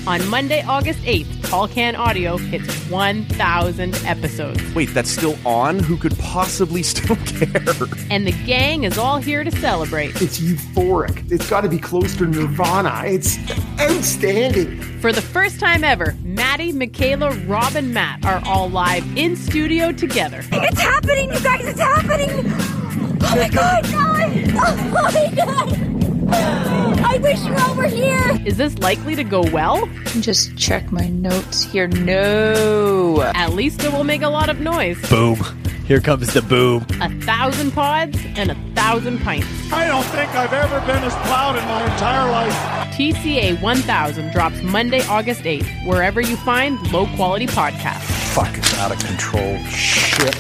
On Monday, August 8th, Tall Can Audio hits 1,000 episodes. Wait, that's still on? Who could possibly still care? And the gang is all here to celebrate. It's euphoric. It's got to be close to Nirvana. It's outstanding. For the first time ever, Maddie, Michaela, Rob, and Matt are all live in studio together. It's happening, you guys! It's happening! Oh my God! Oh my God! I wish you all were here! Is this likely to go well? Just check my notes here. No. At least it will make a lot of noise. Boom. Here comes the boom. 1,000 pods and 1,000 pints. I don't think I've ever been as proud in my entire life. TCA 1000 drops Monday, August 8th, wherever you find low-quality podcasts. Fucking out of control shit.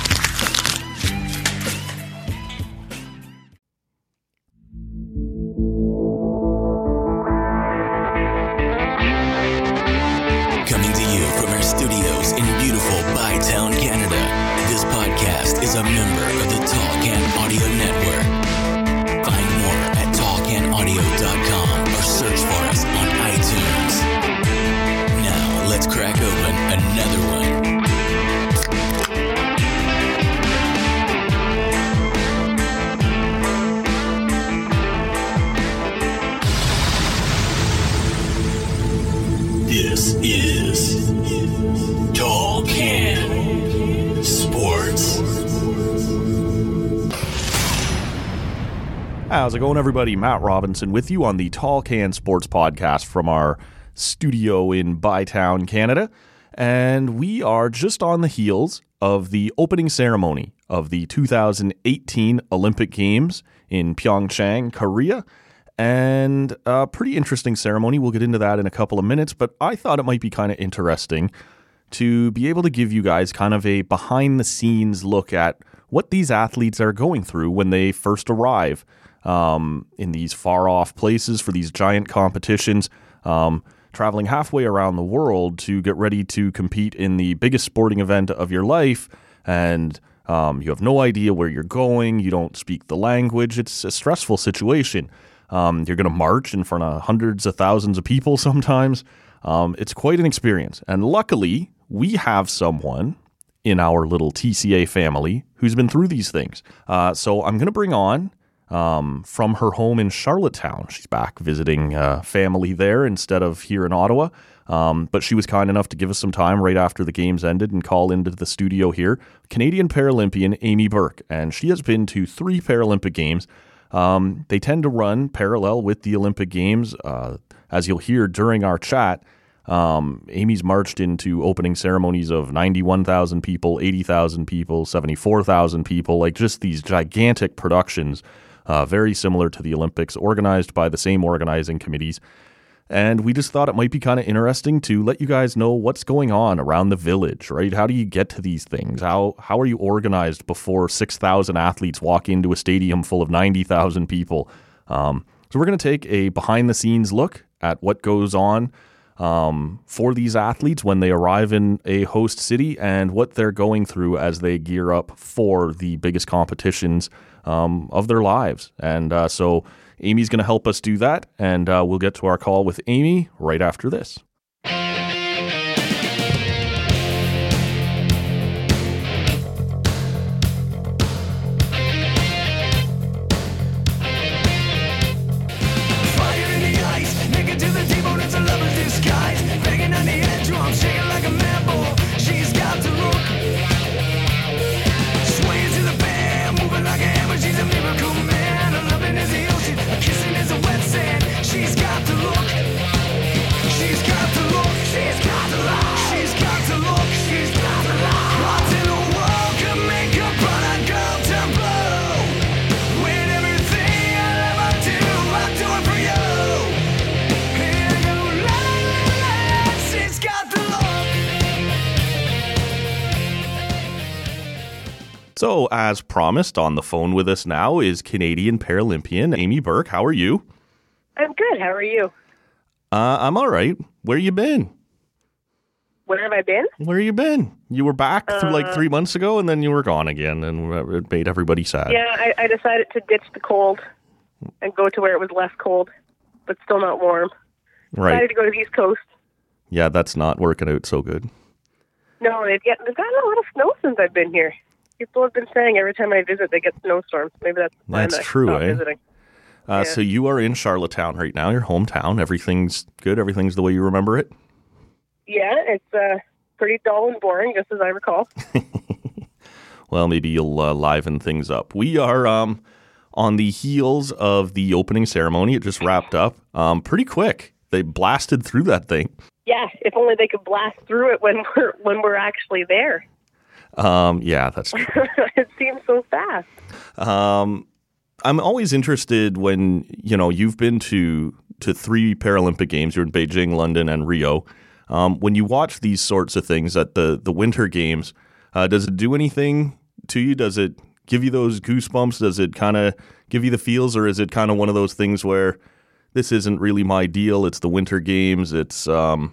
Coming to you from our studios in beautiful Bytown, Canada, this podcast is a member of the Tall Can Audio Network. Find more at tallcanaudio.com or search for us on iTunes. Now, let's crack open another one. This is Tall Can Sports. How's it going, everybody? Matt Robinson with you on the Tall Can Sports Podcast from our studio in Bytown, Canada. And we are just on the heels of the opening ceremony of the 2018 Olympic Games in Pyeongchang, Korea. And a pretty interesting ceremony. We'll get into that in a couple of minutes, but I thought it might be kind of interesting to be able to give you guys kind of a behind-the-scenes look at what these athletes are going through when they first arrive in these far-off places for these giant competitions, traveling halfway around the world to get ready to compete in the biggest sporting event of your life, and you have no idea where you're going, you don't speak the language, it's a stressful situation. You're going to march in front of hundreds of thousands of people sometimes. It's quite an experience. And luckily, we have someone in our little TCA family who's been through these things. So I'm going to bring on from her home in Charlottetown. She's back visiting family there instead of here in Ottawa. But she was kind enough to give us some time right after the games ended and call into the studio here. Canadian Paralympian Amy Burke. And she has been to 3 Paralympic Games. They tend to run parallel with the Olympic Games. As you'll hear during our chat, Amy's marched into opening ceremonies of 91,000 people, 80,000 people, 74,000 people, like just these gigantic productions, very similar to the Olympics, organized by the same organizing committees. And we just thought it might be kind of interesting to let you guys know what's going on around the village, right? How do you get to these things? How are you organized before 6,000 athletes walk into a stadium full of 90,000 people? So we're going to take a behind-the-scenes look at what goes on for these athletes when they arrive in a host city and what they're going through as they gear up for the biggest competitions of their lives. And so Amy's going to help us do that, and we'll get to our call with Amy right after this. So, as promised, on the phone with us now is Canadian Paralympian Amy Burke. How are you? I'm good. How are you? I'm all right. Where you been? Where have I been? Where you been? You were back like 3 months ago, and then you were gone again, and it made everybody sad. Yeah, I decided to ditch the cold and go to where it was less cold, but still not warm. Right. Decided to go to the East Coast. Yeah, that's not working out so good. No, they've gotten a lot of snow since I've been here. People have been saying every time I visit they get snowstorms. Maybe that's the time That's true, stop eh? visiting. So you are in Charlottetown right now, your hometown. Everything's good? Everything's the way you remember it? Yeah, it's pretty dull and boring, just as I recall. Well, maybe you'll liven things up. We are on the heels of the opening ceremony. It just wrapped up pretty quick. They blasted through that thing. Yeah, if only they could blast through it when we're actually there. Yeah, that's true. It seems so fast. I'm always interested when, you've been to 3 Paralympic Games. You're in Beijing, London, and Rio. When you watch these sorts of things at the Winter Games, does it do anything to you? Does it give you those goosebumps? Does it kind of give you the feels, or is it kind of one of those things where this isn't really my deal? It's the Winter Games. It's, is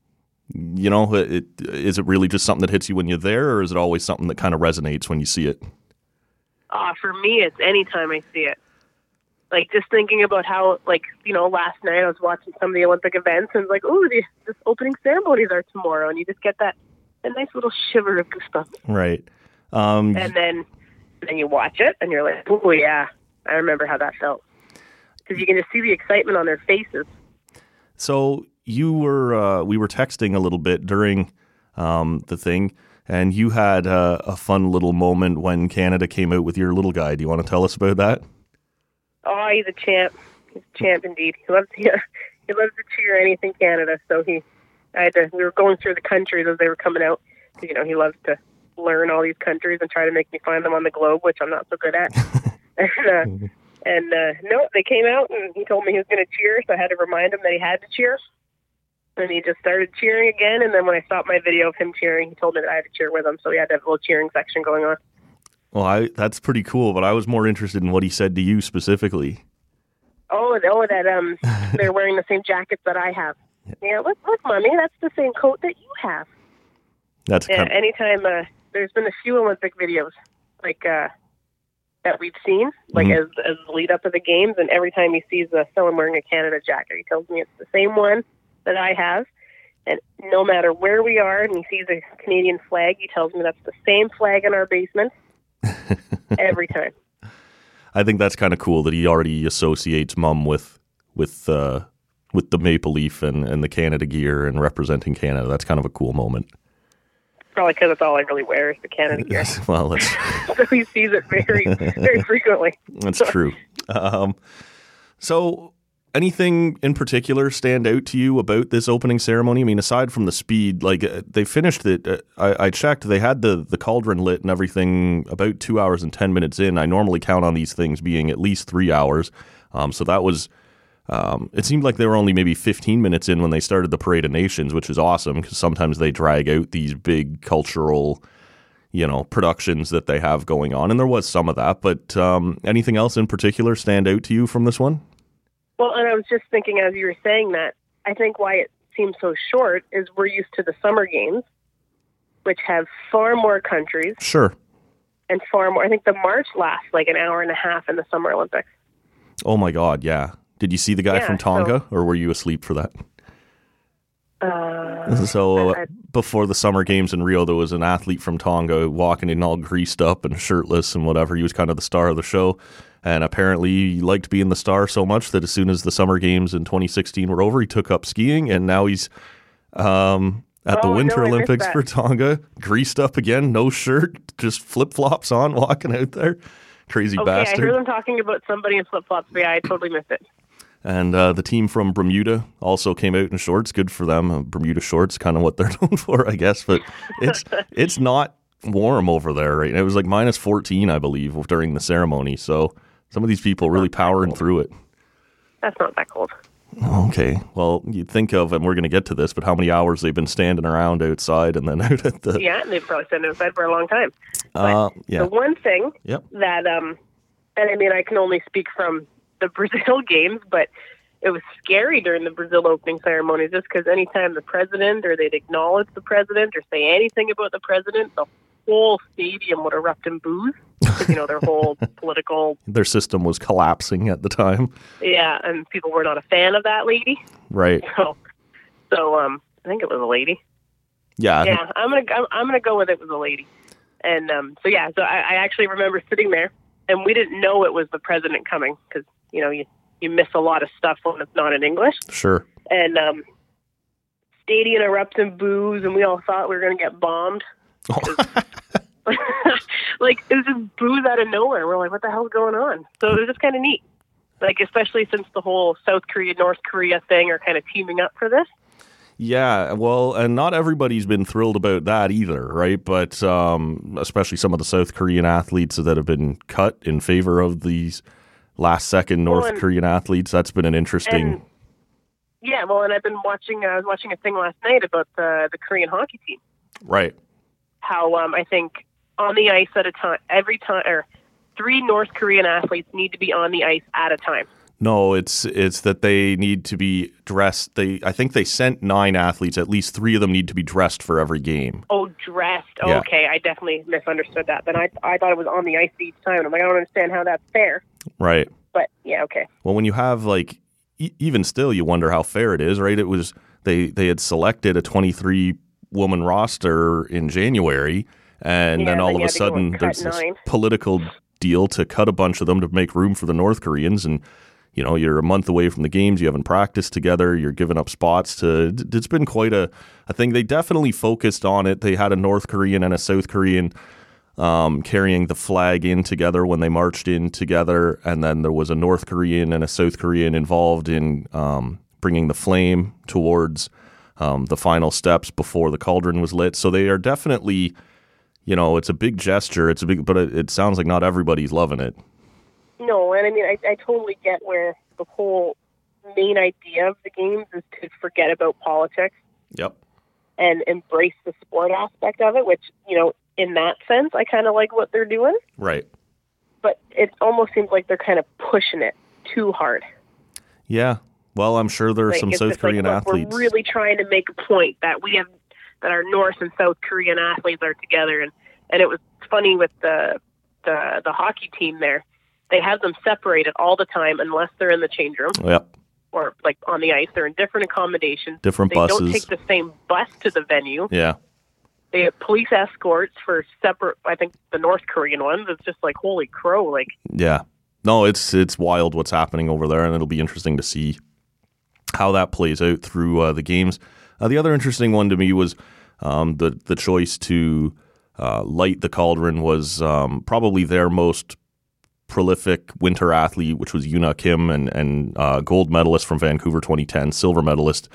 it really just something that hits you when you're there, or is it always something that kind of resonates when you see it? For me, it's any time I see it. Like, just thinking about how, last night I was watching some of the Olympic events and like, ooh, this opening ceremonies are tomorrow. And you just get a nice little shiver of goosebumps. Right. And then you watch it and you're like, oh, yeah, I remember how that felt. Because you can just see the excitement on their faces. So we were texting a little bit during the thing, and you had a fun little moment when Canada came out with your little guy. Do you want to tell us about that? Oh, he's a champ. He's a champ indeed. He loves to cheer anything Canada. So we were going through the countries as they were coming out. He loves to learn all these countries and try to make me find them on the globe, which I'm not so good at. No, they came out and he told me he was going to cheer, so I had to remind him that he had to cheer. And he just started cheering again, and then when I stopped my video of him cheering, he told me that I had to cheer with him, so he had to have a little cheering section going on. Well, that's pretty cool, but I was more interested in what he said to you specifically. That they're wearing the same jackets that I have. Yeah, look, Mommy, that's the same coat that you have. That's anytime there's been a few Olympic videos that we've seen, as the lead up to the games, and every time he sees someone wearing a Canada jacket, he tells me it's the same one that I have, and no matter where we are, and he sees a Canadian flag, he tells me that's the same flag in our basement every time. I think that's kind of cool that he already associates Mum with the maple leaf and the Canada gear and representing Canada. That's kind of a cool moment. Probably because it's all I really wear is the Canada gear. Well, that's so he sees it very, very frequently. That's true. So anything in particular stand out to you about this opening ceremony? I mean, aside from the speed, they finished it. I checked. They had the cauldron lit and everything about 2 hours and 10 minutes in. I normally count on these things being at least 3 hours. So that was, it seemed like they were only maybe 15 minutes in when they started the Parade of Nations, which is awesome because sometimes they drag out these big cultural, productions that they have going on. And there was some of that. But anything else in particular stand out to you from this one? Well, and I was just thinking as you were saying that, I think why it seems so short is we're used to the Summer Games, which have far more countries. Sure. And far more. I think the march lasts like an hour and a half in the Summer Olympics. Oh, my God, yeah. Did you see the guy from Tonga, or were you asleep for that? Before the Summer Games in Rio, there was an athlete from Tonga walking in all greased up and shirtless and whatever. He was kind of the star of the show. And apparently he liked being the star so much that as soon as the Summer Games in 2016 were over, he took up skiing, and now he's at the Winter Olympics for Tonga, greased up again, no shirt, just flip-flops on, walking out there. Crazy bastard. I heard them talking about somebody in flip-flops, but yeah, I totally missed it. And the team from Bermuda also came out in shorts. Good for them. Bermuda shorts, kind of what they're known for, I guess. But it's not warm over there right now. It was like minus 14, I believe, during the ceremony. So some of these people really powering through it. That's not that cold. Okay. Well, you'd think of, and we're going to get to this, but how many hours they've been standing around outside and then out at the... Yeah, they've probably standing outside for a long time. Yeah. The one thing that, and I mean, I can only speak from the Brazil games, but it was scary during the Brazil opening ceremony just because anytime the president or they'd acknowledge the president or say anything about the president, the whole stadium would erupt in boos because, their whole political... Their system was collapsing at the time. Yeah, and people were not a fan of that lady. Right. So I think it was a lady. Yeah. Yeah, I'm gonna go with it was a lady. And so I actually remember sitting there, and we didn't know it was the president coming because you miss a lot of stuff when it's not in English. Sure. And stadium erupts in boos, and we all thought we were going to get bombed. Like, it was just boos out of nowhere. We're like, what the hell's going on? So it was just kind of neat. Like, especially since the whole South Korea, North Korea thing are kind of teaming up for this. Yeah, well, and not everybody's been thrilled about that either, right? But especially some of the South Korean athletes that have been cut in favor of these last-second North Korean athletes. That's been an interesting... And I was watching a thing last night about the Korean hockey team. Right. How I think on the ice at a time, every time, or 3 North Korean athletes need to be on the ice at a time. No, it's that they need to be dressed. I think they sent 9 athletes. At least 3 of them need to be dressed for every game. Oh, dressed. Oh, yeah. Okay, I definitely misunderstood that. Then I thought it was on the ice each time. I'm like, I don't understand how that's fair. Right. But yeah, okay. Well, when you have like, even still, you wonder how fair it is, right? It was they had selected a 23-woman roster in January, and then all of a sudden there's this political deal to cut a bunch of them to make room for the North Koreans, and you're a month away from the games, you haven't practiced together, you're giving up spots to. It's been quite a thing. They definitely focused on it. They had a North Korean and a South Korean carrying the flag in together when they marched in together, and then there was a North Korean and a South Korean involved in bringing the flame towards the final steps before the cauldron was lit. So they are definitely, it's a big gesture. But it sounds like not everybody's loving it. No, and I mean, I totally get where the whole main idea of the games is to forget about politics. Yep. And embrace the sport aspect of it, which, in that sense, I kind of like what they're doing. Right. But it almost seems like they're kind of pushing it too hard. Yeah. Well, I'm sure there are some South Korean athletes. We're really trying to make a point that our North and South Korean athletes are together. And it was funny with the hockey team there. They have them separated all the time unless they're in the change room. Yep. Or like on the ice. They're in different accommodations. Different buses. They don't take the same bus to the venue. Yeah. They have police escorts for separate, I think the North Korean ones. It's just like, holy crow. Like, yeah. No, it's wild what's happening over there, and it'll be interesting to see how that plays out through the games. The other interesting one to me was the choice to light the cauldron was probably their most prolific winter athlete, which was Yoona Kim, and gold medalist from Vancouver 2010, silver medalist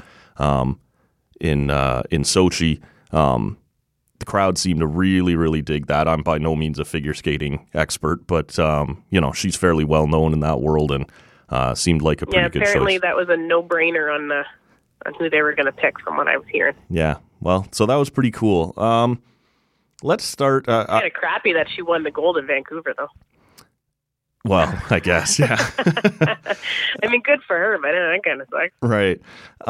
in Sochi. The crowd seemed to really, really dig that. I'm by no means a figure skating expert, but she's fairly well known in that world, and seemed like a pretty good choice. Yeah, apparently that was a no-brainer on who they were going to pick, from what I was hearing. Yeah, well, so that was pretty cool. Let's start. Kind of crappy that she won the gold in Vancouver, though. Well, I guess, yeah. I mean, good for her, but that kind of sucks. Right.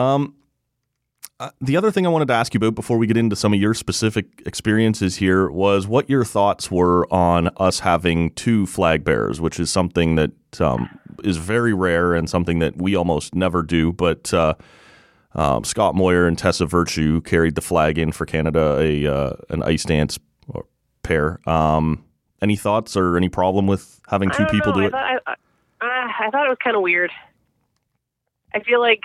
The other thing I wanted to ask you about before we get into some of your specific experiences here was what your thoughts were on us having 2 flag bearers, which is something that is very rare and something that we almost never do. But Scott Moyer and Tessa Virtue carried the flag in for Canada, an ice dance pair. Any thoughts or any problem with having 2 people do it? I thought it was kind of weird. I feel like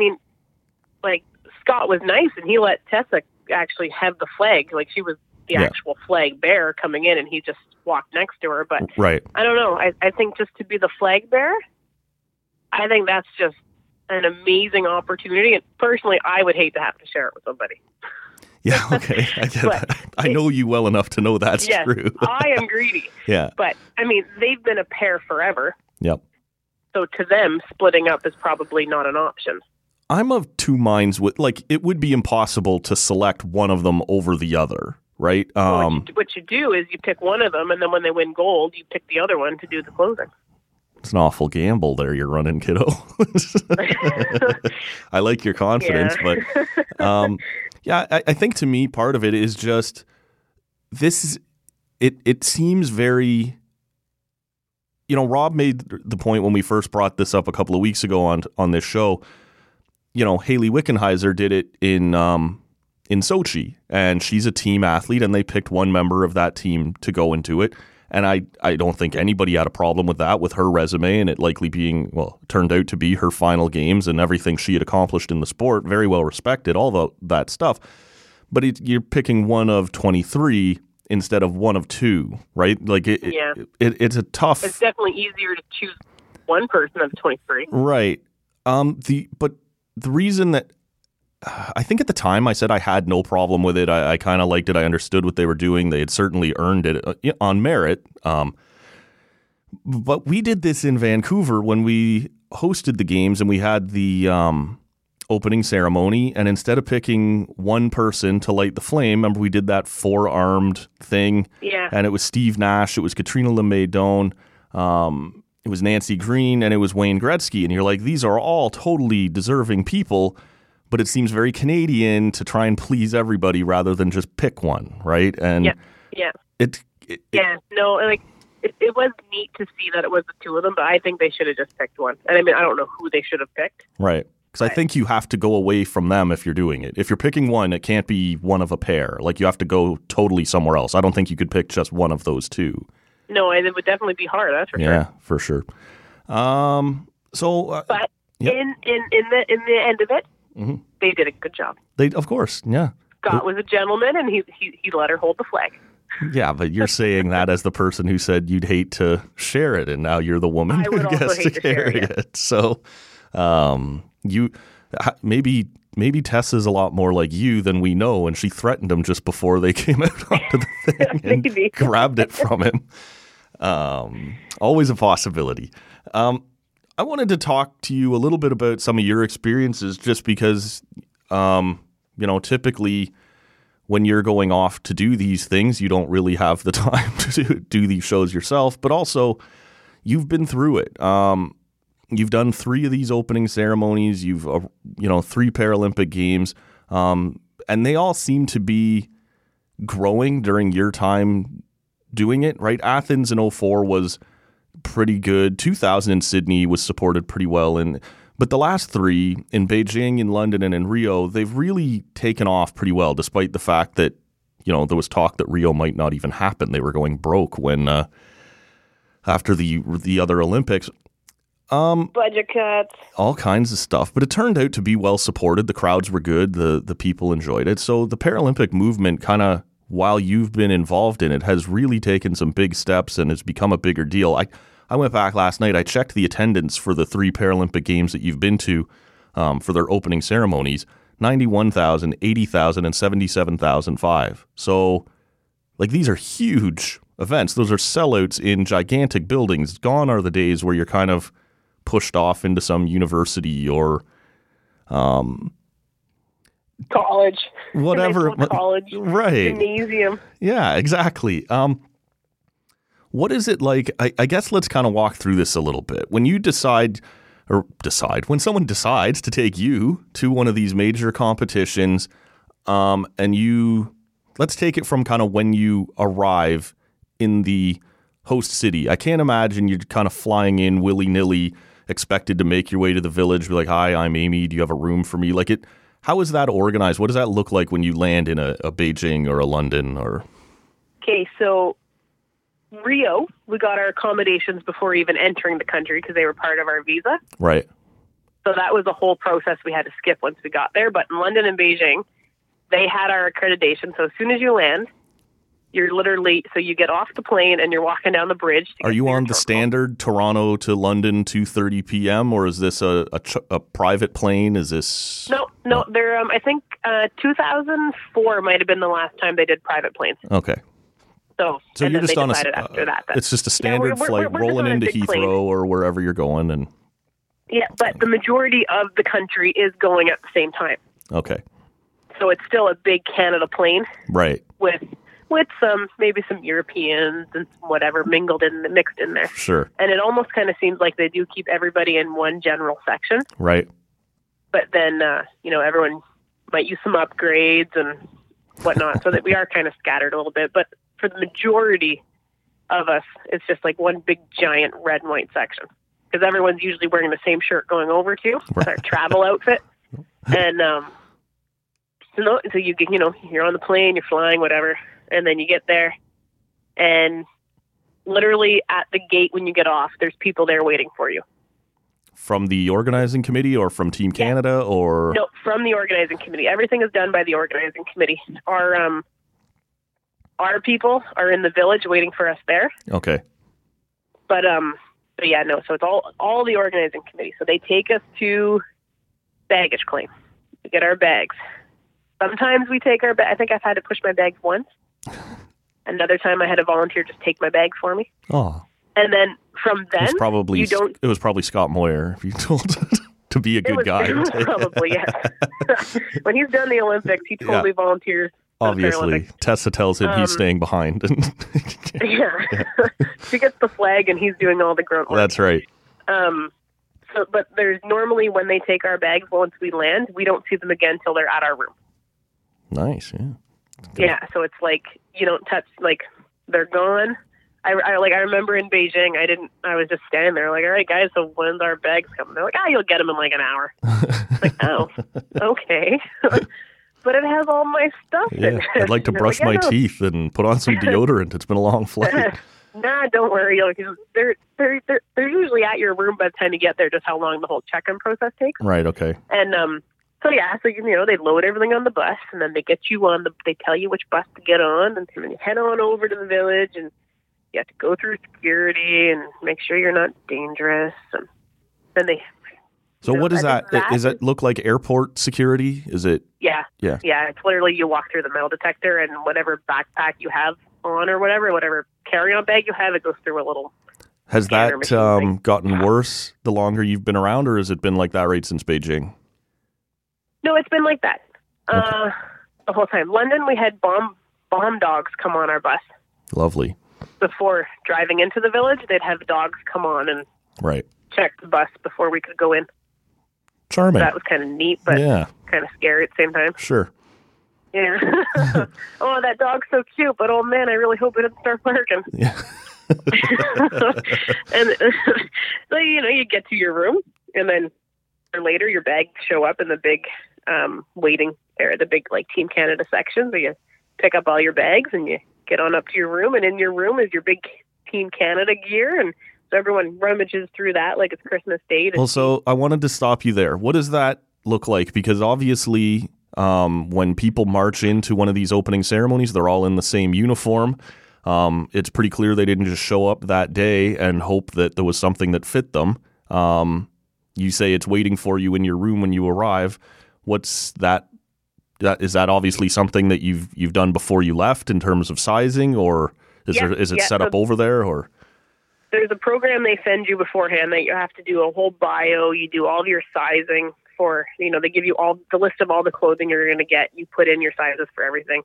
Scott was nice, and he let Tessa actually have the flag. Like, she was the actual flag bearer coming in, and he just walked next to her. But right. I don't know. I think just to be the flag bearer, I think that's just an amazing opportunity. And personally, I would hate to have to share it with somebody. Yeah, okay. I get that. I know you well enough to know that's true. I am greedy. Yeah. But, I mean, they've been a pair forever. Yep. So to them, splitting up is probably not an option. I'm of 2 minds with, like, it would be impossible to select one of them over the other, right? What you do is you pick one of them, and then when they win gold, you pick the other one to do the closing. It's an awful gamble there you're running, kiddo. I like your confidence, but I think to me part of it is just it seems very, Rob made the point when we first brought this up a couple of weeks ago on this show. Haley Wickenheiser did it in Sochi, and she's a team athlete, and they picked one member of that team to go into it. And I don't think anybody had a problem with that, with her resume, and it likely being, turned out to be her final games and everything she had accomplished in the sport. Very well respected, all that stuff. But you're picking one of 23 instead of one of two, right? Like it's a tough. It's definitely easier to choose one person of 23. Right. But the reason that I think at the time I said I had no problem with it. I kind of liked it. I understood what they were doing. They had certainly earned it on merit. But we did this in Vancouver when we hosted the games and we had the opening ceremony. And instead of picking one person to light the flame, remember we did that 4-armed thing? Yeah. And it was Steve Nash. It was Katrina LeMay-Doan. It was Nancy Green, and it was Wayne Gretzky. And you're like, these are all totally deserving people. But it seems very Canadian to try and please everybody rather than just pick one, right? And yeah. It was neat to see that it was the two of them, but I think they should have just picked one. And I mean, I don't know who they should have picked. Right. Because I think you have to go away from them if you're doing it. If you're picking one, it can't be one of a pair. Like, you have to go totally somewhere else. I don't think you could pick just one of those two. No, it would definitely be hard, that's for sure. Yeah, for sure. But in the end of it, mm-hmm. They did a good job. Of course, yeah. Scott was a gentleman, and he let her hold the flag. Yeah, but you're saying that as the person who said you'd hate to share it, and now you're the woman who gets to carry it. So, maybe Tessa's a lot more like you than we know, and she threatened him just before they came out onto the thing and grabbed it from him. Always a possibility. I wanted to talk to you a little bit about some of your experiences, just because, typically when you're going off to do these things, you don't really have the time to do these shows yourself, but also you've been through it. You've done 3 of these opening ceremonies. You've, 3 Paralympic Games, and they all seem to be growing during your time doing it, right? Athens in 2004 was pretty good. 2000 in Sydney was supported pretty well. But the last 3 in Beijing, in London, and in Rio, they've really taken off pretty well, despite the fact that, there was talk that Rio might not even happen. They were going broke when after the other Olympics. Budget cuts. All kinds of stuff. But it turned out to be well supported. The crowds were good. The people enjoyed it. So the Paralympic movement kind of, while you've been involved in it, has really taken some big steps and has become a bigger deal. I went back last night. I checked the attendance for the 3 Paralympic Games that you've been to for their opening ceremonies. 91,000, 80,000, and 77,005. So, these are huge events. Those are sellouts in gigantic buildings. Gone are the days where you're kind of pushed off into some university or college. Whatever. College. Right. Gymnasium. Yeah, exactly. What is it like? I guess let's kind of walk through this a little bit. When you when someone decides to take you to one of these major competitions, and let's take it from kind of when you arrive in the host city. I can't imagine you're kind of flying in willy-nilly, expected to make your way to the village, be like, "Hi, I'm Amy. Do you have a room for me?" How is that organized? What does that look like when you land in a Beijing or a London or? Okay, so Rio, we got our accommodations before even entering the country because they were part of our visa. Right. So that was a whole process we had to skip once we got there. But in London and Beijing, they had our accreditation. So as soon as you land, you're literally, so you get off the plane and you're walking down the bridge. Are you on the standard Toronto to London 2:30 p.m. or is this a private plane? Is this? No. They're, I think 2004 might have been the last time they did private planes. Okay. So you're just on after that. It's just a standard flight rolling into Heathrow or wherever you're going, and but the majority of the country is going at the same time. Okay. So it's still a big Canada plane, right? With maybe some Europeans and whatever mixed in there. Sure. And it almost kind of seems like they do keep everybody in one general section, right? But then everyone might use some upgrades and whatnot, so that we are kind of scattered a little bit, but. For the majority of us, it's just like one big giant red and white section because everyone's usually wearing the same shirt going over to. It's our travel outfit. And so you get, you're on the plane, you're flying, whatever, and then you get there, and literally at the gate when you get off, there's people there waiting for you. From the organizing committee or from Team Canada or? No, from the organizing committee. Everything is done by the organizing committee. Our people are in the village waiting for us there. Okay. But yeah, no, so it's all the organizing committee. So they take us to baggage claim. We get our bags. Sometimes we take our bag. I think I've had to push my bags once. Another time I had a volunteer just take my bag for me. Oh. And then from then, it was probably Scott Moyer, if you told to be a good guy. Probably, yes. When he's done the Olympics, he totally volunteers. Obviously, Tessa tells him he's staying behind. Yeah. She gets the flag and he's doing all the grunt work. That's right. But there's normally when they take our bags once we land, we don't see them again until they're at our room. Nice, yeah. Yeah, so it's like you don't touch, like they're gone. I remember in Beijing, I was just standing there like, all right, guys, so when's our bags coming? They're like, you'll get them in like an hour. Like, oh, okay. But it has all my stuff in it. I'd like to brush my teeth and put on some deodorant. It's been a long flight. Nah, don't worry. They're usually at your room by the time you get there, just how long the whole check-in process takes. Right, okay. And so they load everything on the bus, and then they get you they tell you which bus to get on, and then you head on over to the village, and you have to go through security and make sure you're not dangerous. And then they... So what is that? Does it look like airport security? Is it? Yeah. Yeah. Yeah, it's literally you walk through the metal detector, and whatever backpack you have on or whatever carry-on bag you have, it goes through a little... Has that gotten worse the longer you've been around, or has it been like that right since Beijing? No, it's been like that the whole time. London, we had bomb dogs come on our bus. Lovely. Before driving into the village, they'd have dogs come on and check the bus before we could go in. Charming. So that was kind of neat, but kind of scary at the same time. Sure. Yeah. Oh, that dog's so cute, but oh man, I really hope it doesn't start barking. Yeah. And so, you get to your room, and then later your bags show up in the big waiting area, the big like Team Canada section. So you pick up all your bags and you get on up to your room, and in your room is your big Team Canada gear, and so everyone rummages through that like it's Christmas Day. Well, so I wanted to stop you there. What does that look like? Because obviously when people march into one of these opening ceremonies, they're all in the same uniform. It's pretty clear they didn't just show up that day and hope that there was something that fit them. You say it's waiting for you in your room when you arrive. What's that? Is that obviously something that you've done before you left in terms of sizing, or is it set up over there? Or there's a program they send you beforehand that you have to do a whole bio. You do all of your sizing for, they give you all the list of all the clothing you're going to get. You put in your sizes for everything.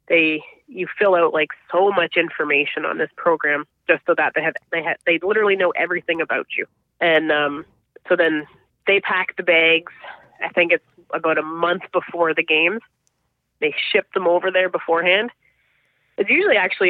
You fill out like so much information on this program just so that they literally know everything about you. And so then they pack the bags. I think it's about a month before the games. They ship them over there beforehand. It's usually actually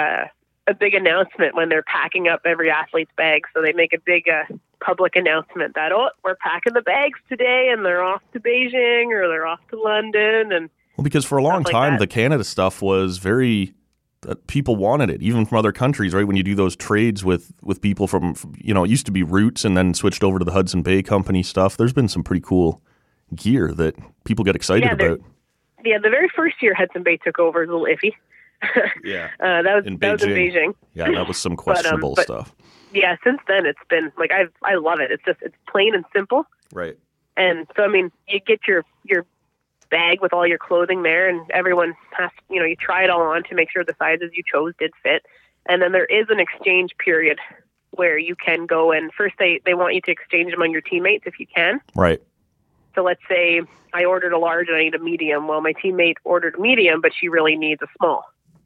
a big announcement when they're packing up every athlete's bag. So they make a big public announcement that, we're packing the bags today, and they're off to Beijing or they're off to London. And well, because for a long time, the Canada stuff was very... people wanted it, even from other countries, right? When you do those trades with people from, it used to be Roots and then switched over to the Hudson Bay Company stuff. There's been some pretty cool gear that people get excited about. Yeah, the very first year Hudson Bay took over was a little iffy. Yeah. That was in Beijing. Yeah, that was some questionable stuff. Yeah, since then it's been, like, I love it. It's plain and simple. Right. And so, you get your bag with all your clothing there, and everyone has, you try it all on to make sure the sizes you chose did fit. And then there is an exchange period where you can go, and first they want you to exchange among your teammates if you can. Right. So let's say I ordered a large and I need a medium. Well, my teammate ordered a medium, but she really needs a small.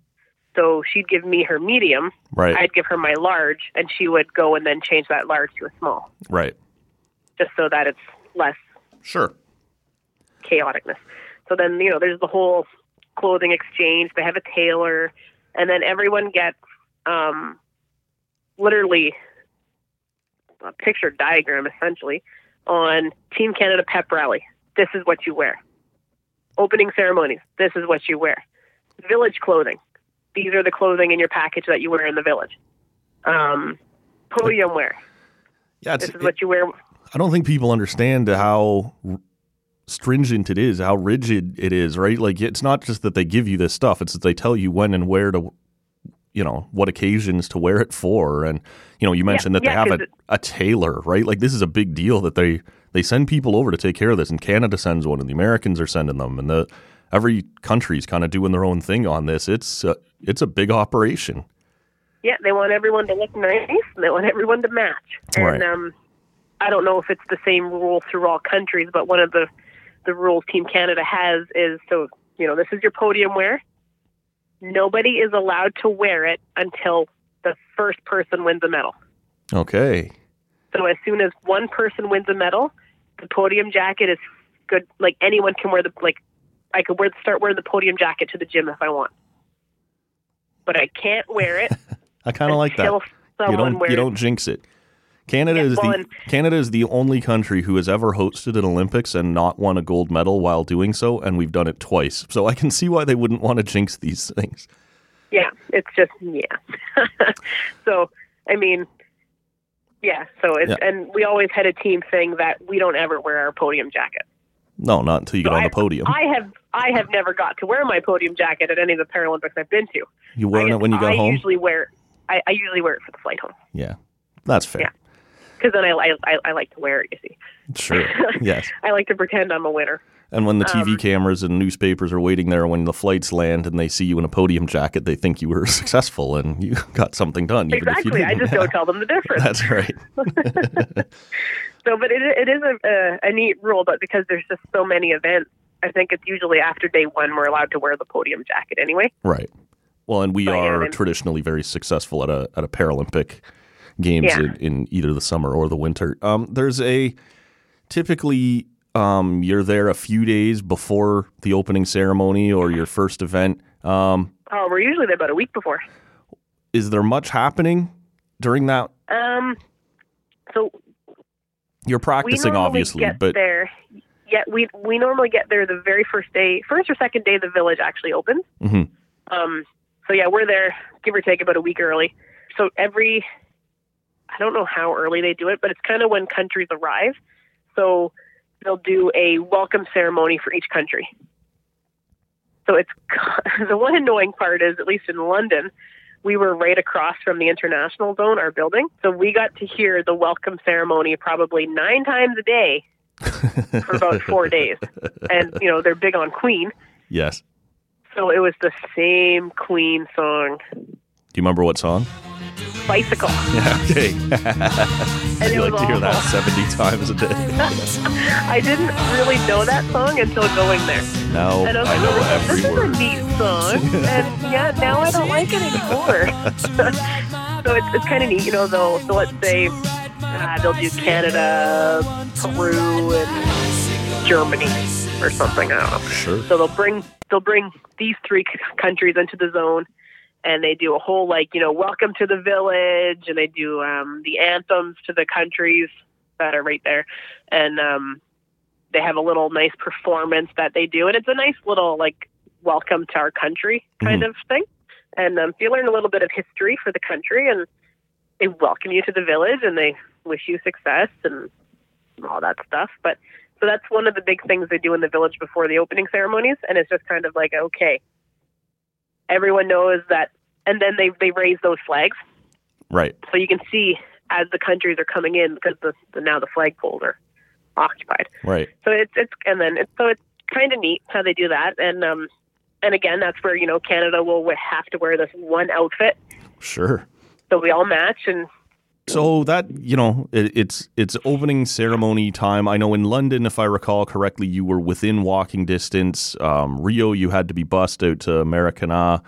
So she'd give me her medium. Right. I'd give her my large, and she would go and then change that large to a small. Right. Just so that it's less chaoticness. So then, there's the whole clothing exchange. They have a tailor, and then everyone gets literally a picture diagram, essentially, on Team Canada pep rally. this is what you wear. Opening ceremonies, this is what you wear. Village clothing, these are the clothing in your package that you wear in the village. Podium wear, this is what you wear. I don't think people understand how stringent it is, how rigid it is, right? Like, it's not just that they give you this stuff, it's that they tell you when and where to, what occasions to wear it for. And, you mentioned that they have a tailor, right? Like, this is a big deal that they send people over to take care of this, and Canada sends one, and the Americans are sending them, and every country's kind of doing their own thing on this. It's a big operation. Yeah, they want everyone to look nice, and they want everyone to match. And right. I don't know if it's the same rule through all countries, but one of the rules Team Canada has is, this is your podium wear. Nobody is allowed to wear it until the first person wins a medal. Okay. So as soon as one person wins a medal, the podium jacket is good. Like, anyone can wear I could start wearing the podium jacket to the gym if I want. But I can't wear it. I kind of like that. You don't jinx it. Canada is the only country who has ever hosted an Olympics and not won a gold medal while doing so, and we've done it twice. So I can see why they wouldn't want to jinx these things. Yeah, it's just, So, I mean, and we always had a team thing that we don't ever wear our podium jacket. No, not until you get on the podium. I have never got to wear my podium jacket at any of the Paralympics I've been to. You wearing it when you got home? I usually wear it for the flight home. Yeah, that's fair. Yeah, because then I like to wear it, you see. Sure, yes. I like to pretend I'm a winner. And when the TV cameras and newspapers are waiting there when the flights land and they see you in a podium jacket, they think you were successful and you got something done. Exactly. I just don't tell them the difference. That's right. So, but it is a neat rule, but because there's just so many events, I think it's usually after day one we're allowed to wear the podium jacket anyway. Right. Well, and we are traditionally very successful at a Paralympic Games in either the summer or the winter. There's typically you're there a few days before the opening ceremony or your first event. We're usually there about a week before. Is there much happening during that? So you're practicing, obviously, but there. Yeah, we normally get there the very first or second day the village actually opens. Mm-hmm. So yeah, we're there, give or take, about a week early. So I don't know how early they do it, but it's kind of when countries arrive. So they'll do a welcome ceremony for each country. So it's the one annoying part is, at least in London, we were right across from the international zone, our building. So we got to hear the welcome ceremony probably 9 times a day for about 4 days. And, they're big on Queen. Yes. So it was the same Queen song. Do you remember what song? Bicycle. Yeah, okay. You like to hear that 70 times a day. I didn't really know that song until going there. Now I know every word. This is a neat song. And now I don't like it anymore. So it's kind of neat, so let's say they'll do Canada, Peru, and Germany or something. I don't know. Sure. So they'll bring these 3 countries into the zone, and they do a whole welcome to the village, and they do the anthems to the countries that are right there, and they have a little nice performance that they do, and it's a nice little welcome to our country kind of thing. And so you learn a little bit of history for the country, and they welcome you to the village, and they wish you success and all that stuff. But so that's one of the big things they do in the village before the opening ceremonies, and it's just kind of okay, everyone knows that, and then they raise those flags, right? So you can see as the countries are coming in, because now the flagpoles are occupied, right? So it's kind of neat how they do that, and again, that's where Canada will have to wear this one outfit. Sure. So we all match, and so that it's opening ceremony time. I know in London, if I recall correctly, you were within walking distance. Rio, you had to be bussed out to Maracana.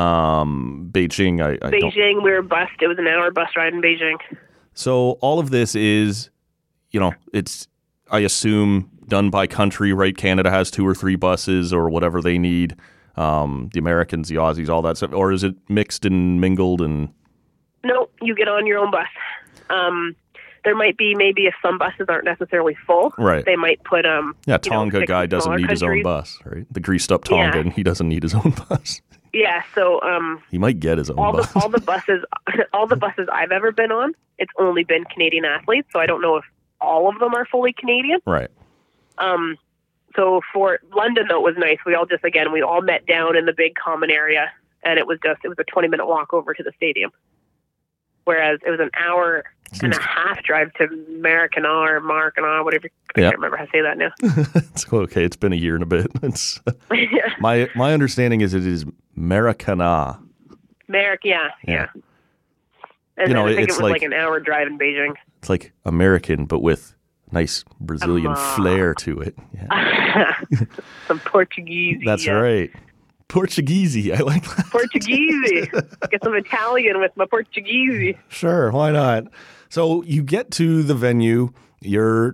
Beijing, Beijing, we were bussed. It was an hour bus ride in Beijing. So all of this is, it's, I assume, done by country, right? Canada has 2 or 3 buses or whatever they need. The Americans, the Aussies, all that stuff. Or is it mixed and mingled? And no, you get on your own bus. there might be, maybe if some buses aren't necessarily full, right, they might put Tonga guy doesn't need his own bus, right? The greased up Tongan, he doesn't need his own bus. Yeah, so he might get his own bus. All the buses I've ever been on, it's only been Canadian athletes, so I don't know if all of them are fully Canadian. Right. So for London, though, it was nice. We all met down in the big common area, and it was a 20-minute walk over to the stadium. Whereas it was an hour and a half drive to Maracana, whatever. I can't remember how to say that now. It's okay. It's been a year and a bit. It's my understanding is it is Maracana. Yeah. And then I think it was like an hour drive in Beijing. It's like American, but with nice Brazilian flair to it. Yeah. Some Portuguese. That's right. Portuguese. I like that. Portuguese. Get some Italian with my Portuguese. Sure, why not? So you get to the venue. You're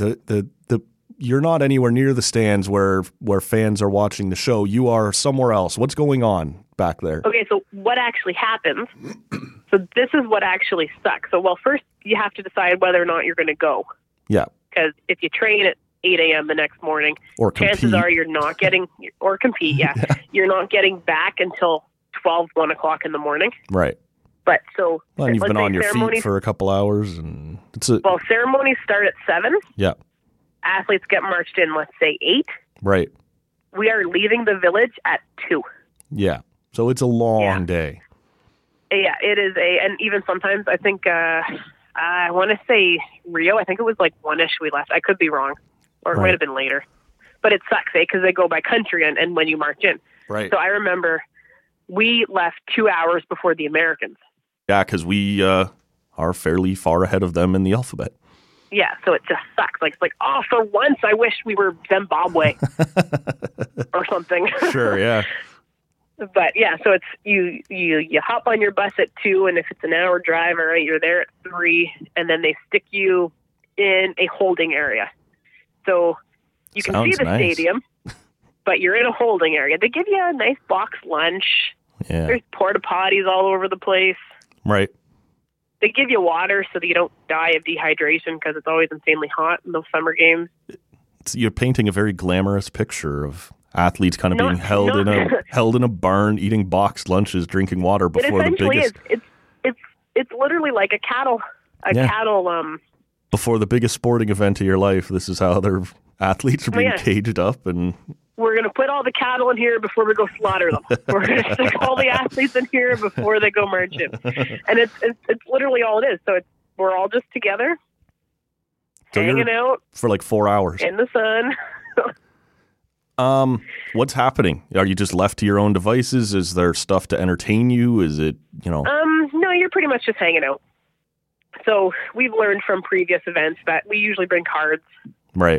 you're not anywhere near the stands where fans are watching the show. You are somewhere else. What's going on back there? Okay, so what actually happens? So this is what actually sucks. So, first you have to decide whether or not you're going to go. Yeah. Because if you train at 8 a.m. the next morning, or chances are you're not getting, or compete, you're not getting back until 1 o'clock in the morning. Right. But so... Well, you've been on your feet for a couple hours. And ceremonies start at 7. Yeah. Athletes get marched in, let's say, 8. Right. We are leaving the village at 2. Yeah. So it's a long day. Yeah, it is and even sometimes I think, I want to say Rio, I think it was like 1-ish we left. I could be wrong. Or it might have been later. But it sucks, because they go by country and when you march in. Right. So I remember we left 2 hours before the Americans. Yeah, because we are fairly far ahead of them in the alphabet. Yeah, so it just sucks. It's like, for once I wish we were Zimbabwe or something. Sure, yeah. But yeah, so it's you hop on your bus at 2, and if it's an hour drive, all right, you're there at 3, and then they stick you in a holding area. So you can see the stadium, but you're in a holding area. They give you a nice box lunch. Yeah. There's porta potties all over the place. Right. They give you water so that you don't die of dehydration, because it's always insanely hot in those summer games. You're painting a very glamorous picture of athletes kind of being held in a barn, eating boxed lunches, drinking water before the biggest. It's literally like a cattle. Before the biggest sporting event of your life, this is how their athletes are being caged up, and we're going to put all the cattle in here before we go slaughter them. We're going to stick all the athletes in here before they go march in. And it's literally all it is. So we're all just together, hanging out for like 4 hours in the sun. What's happening? Are you just left to your own devices? Is there stuff to entertain you? Is it, No, you're pretty much just hanging out. So we've learned from previous events that we usually bring cards. Right.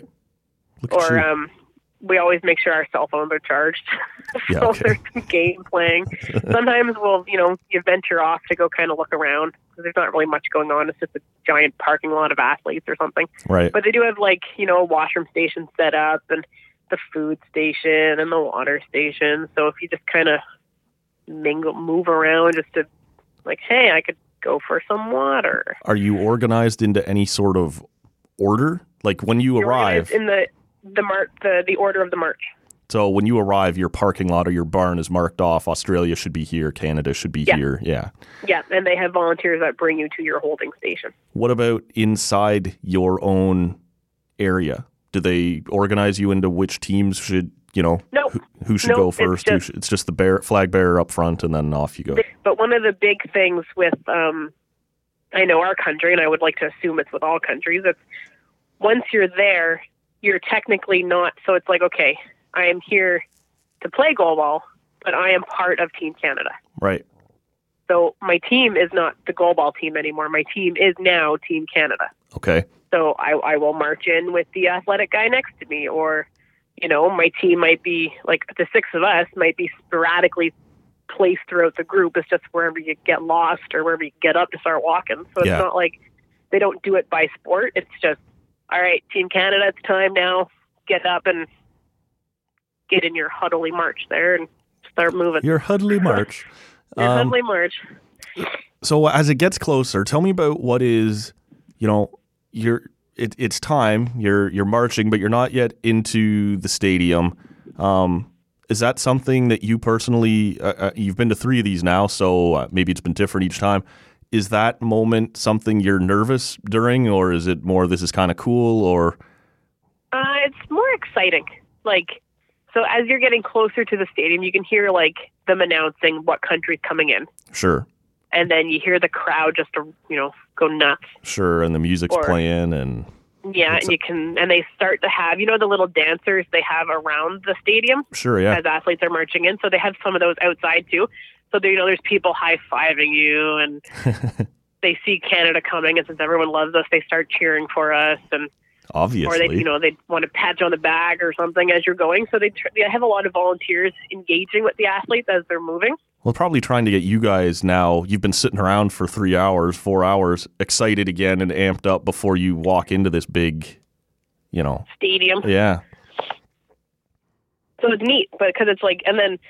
We always make sure our cell phones are charged. So there's some game playing. Sometimes you venture off to go kind of look around, because there's not really much going on. It's just a giant parking lot of athletes or something. Right. But they do have a washroom station set up, and the food station and the water station. So if you just kind of move around just to hey, I could go for some water. Are you organized into any sort of order? Like when you arrive in the order of the march. So when you arrive, your parking lot or your barn is marked off. Australia should be here. Canada should be here. Yeah. Yeah, and they have volunteers that bring you to your holding station. What about inside your own area? Do they organize you into which teams should, who should go first? It's just the flag bearer up front, and then off you go. But one of the big things with, I know our country, and I would like to assume it's with all countries, it's once you're there, you're technically not, so it's like, okay, I am here to play goalball, but I am part of Team Canada. Right. So my team is not the goalball team anymore. My team is now Team Canada. Okay. So I will march in with the athletic guy next to me, or, my team might be, the 6 of us might be sporadically placed throughout the group. It's just wherever you get lost or wherever you get up to start walking. So it's not like they don't do it by sport. It's just, all right, Team Canada, it's time now. Get up and get in your huddly march there and start moving. Your huddly march. Your huddly march. So as it gets closer, tell me about what is it's time. You're marching, but you're not yet into the stadium. Is that something that you personally, you've been to 3 of these now, so maybe it's been different each time. Is that moment something you're nervous during, or is it more this is kind of cool, or? It's more exciting. Like, so as you're getting closer to the stadium, you can hear like them announcing what country's coming in. Sure. And then you hear the crowd just, go nuts. Sure, and the music's playing and... Yeah, and they start to have, the little dancers they have around the stadium. Sure, yeah. As athletes are marching in. So they have some of those outside too. So there's people high-fiving you, and they see Canada coming, and since everyone loves us, they start cheering for us, and obviously, or they want to pat you on the back or something as you're going. So they have a lot of volunteers engaging with the athletes as they're moving. Well, probably trying to get you guys now. You've been sitting around for 3 hours, 4 hours, excited again and amped up before you walk into this big, stadium. Yeah. So it's neat, but because it's like, and then,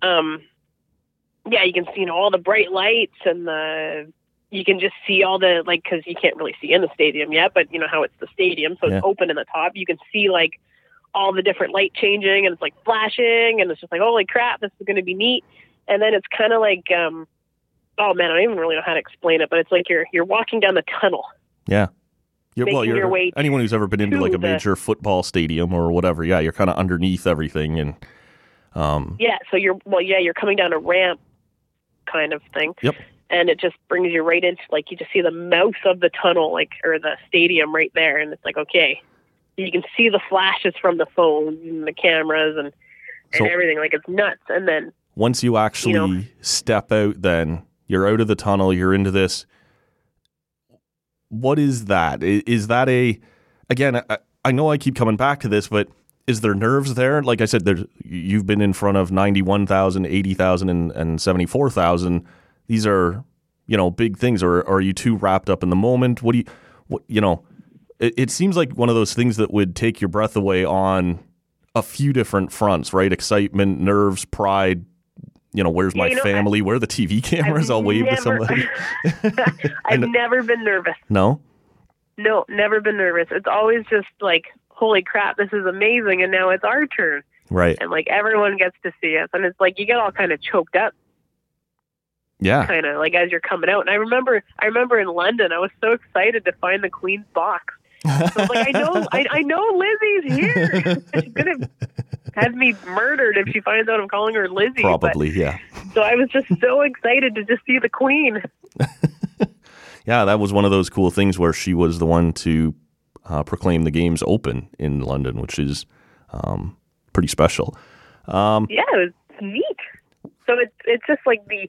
you can see all the bright lights, and you can just see all the because you can't really see in the stadium yet, but how it's the stadium, so it's open in the top. You can see all the different light changing, and it's like flashing, and it's just like, holy crap, this is going to be neat. And then it's kind of like, oh man, I don't even really know how to explain it, but it's like you're walking down the tunnel. Yeah. Your way anyone who's ever been into like a major football stadium or whatever, you're kind of underneath everything, and so you're coming down a ramp kind of thing. Yep. And it just brings you right into you just see the mouth of the tunnel, or the stadium right there, and it's like, okay, you can see the flashes from the phones and the cameras and everything, it's nuts. And then once you actually step out, then you're out of the tunnel, you're into this. What is that? Is that again, I know I keep coming back to this, but is there nerves there? Like I said, you've been in front of 91,000, 80,000, and 74,000. These are, big things. Or are you too wrapped up in the moment? It seems like one of those things that would take your breath away on a few different fronts, right? Excitement, nerves, pride. Where's my family? Where are the TV cameras? I'll wave to somebody. I've never been nervous. No? No, never been nervous. It's always just like, holy crap, this is amazing, and now it's our turn. Right. And everyone gets to see us, and it's like you get all kind of choked up. Yeah. Kind of as you're coming out. And I remember in London, I was so excited to find the Queen's box. So I was like, I know Lizzie's here. She's gonna have me murdered if she finds out I'm calling her Lizzie. Probably, yeah. So I was just so excited to just see the Queen. Yeah, that was one of those cool things where she was the one to proclaim the games open in London, which is pretty special. Yeah, it was neat. So it's just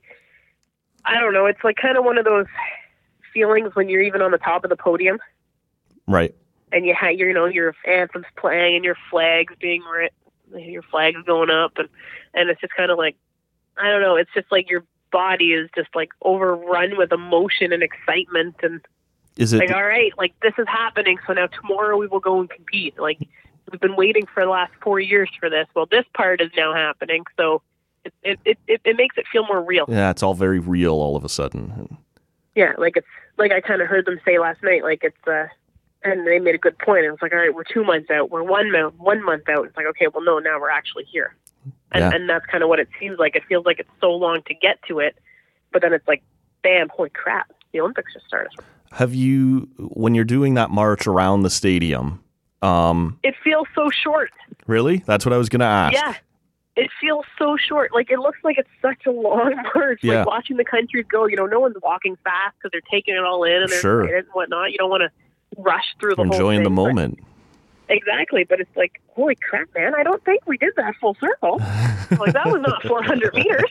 I don't know, it's kind of one of those feelings when you're even on the top of the podium. Right. And you have your anthems playing and your flags your flags going up, and it's just kind of I don't know, it's just your body is just overrun with emotion and excitement, and is it all right, this is happening, so now tomorrow we will go and compete. We've been waiting for the last 4 years for this. Well, this part is now happening, so it makes it feel more real. Yeah, it's all very real all of a sudden. Yeah, it's I kind of heard them say last night, it's and they made a good point. It was all right, we're 2 months out, we're 1 month out. It's okay, well, no, now we're actually here. And that's kind of what it seems like. It feels like it's so long to get to it, but then it's bam, holy crap, the Olympics just started. Have you, when you're doing that march around the stadium, it feels so short. Really? That's what I was going to ask. Yeah. It feels so short. It looks like it's such a long march. Yeah. Watching the countries go, no one's walking fast because they're taking it all in and they're excited and whatnot. You don't want to rush through the whole thing. Enjoying the moment. Exactly, but it's holy crap, man, I don't think we did that full circle. That was not 400 meters.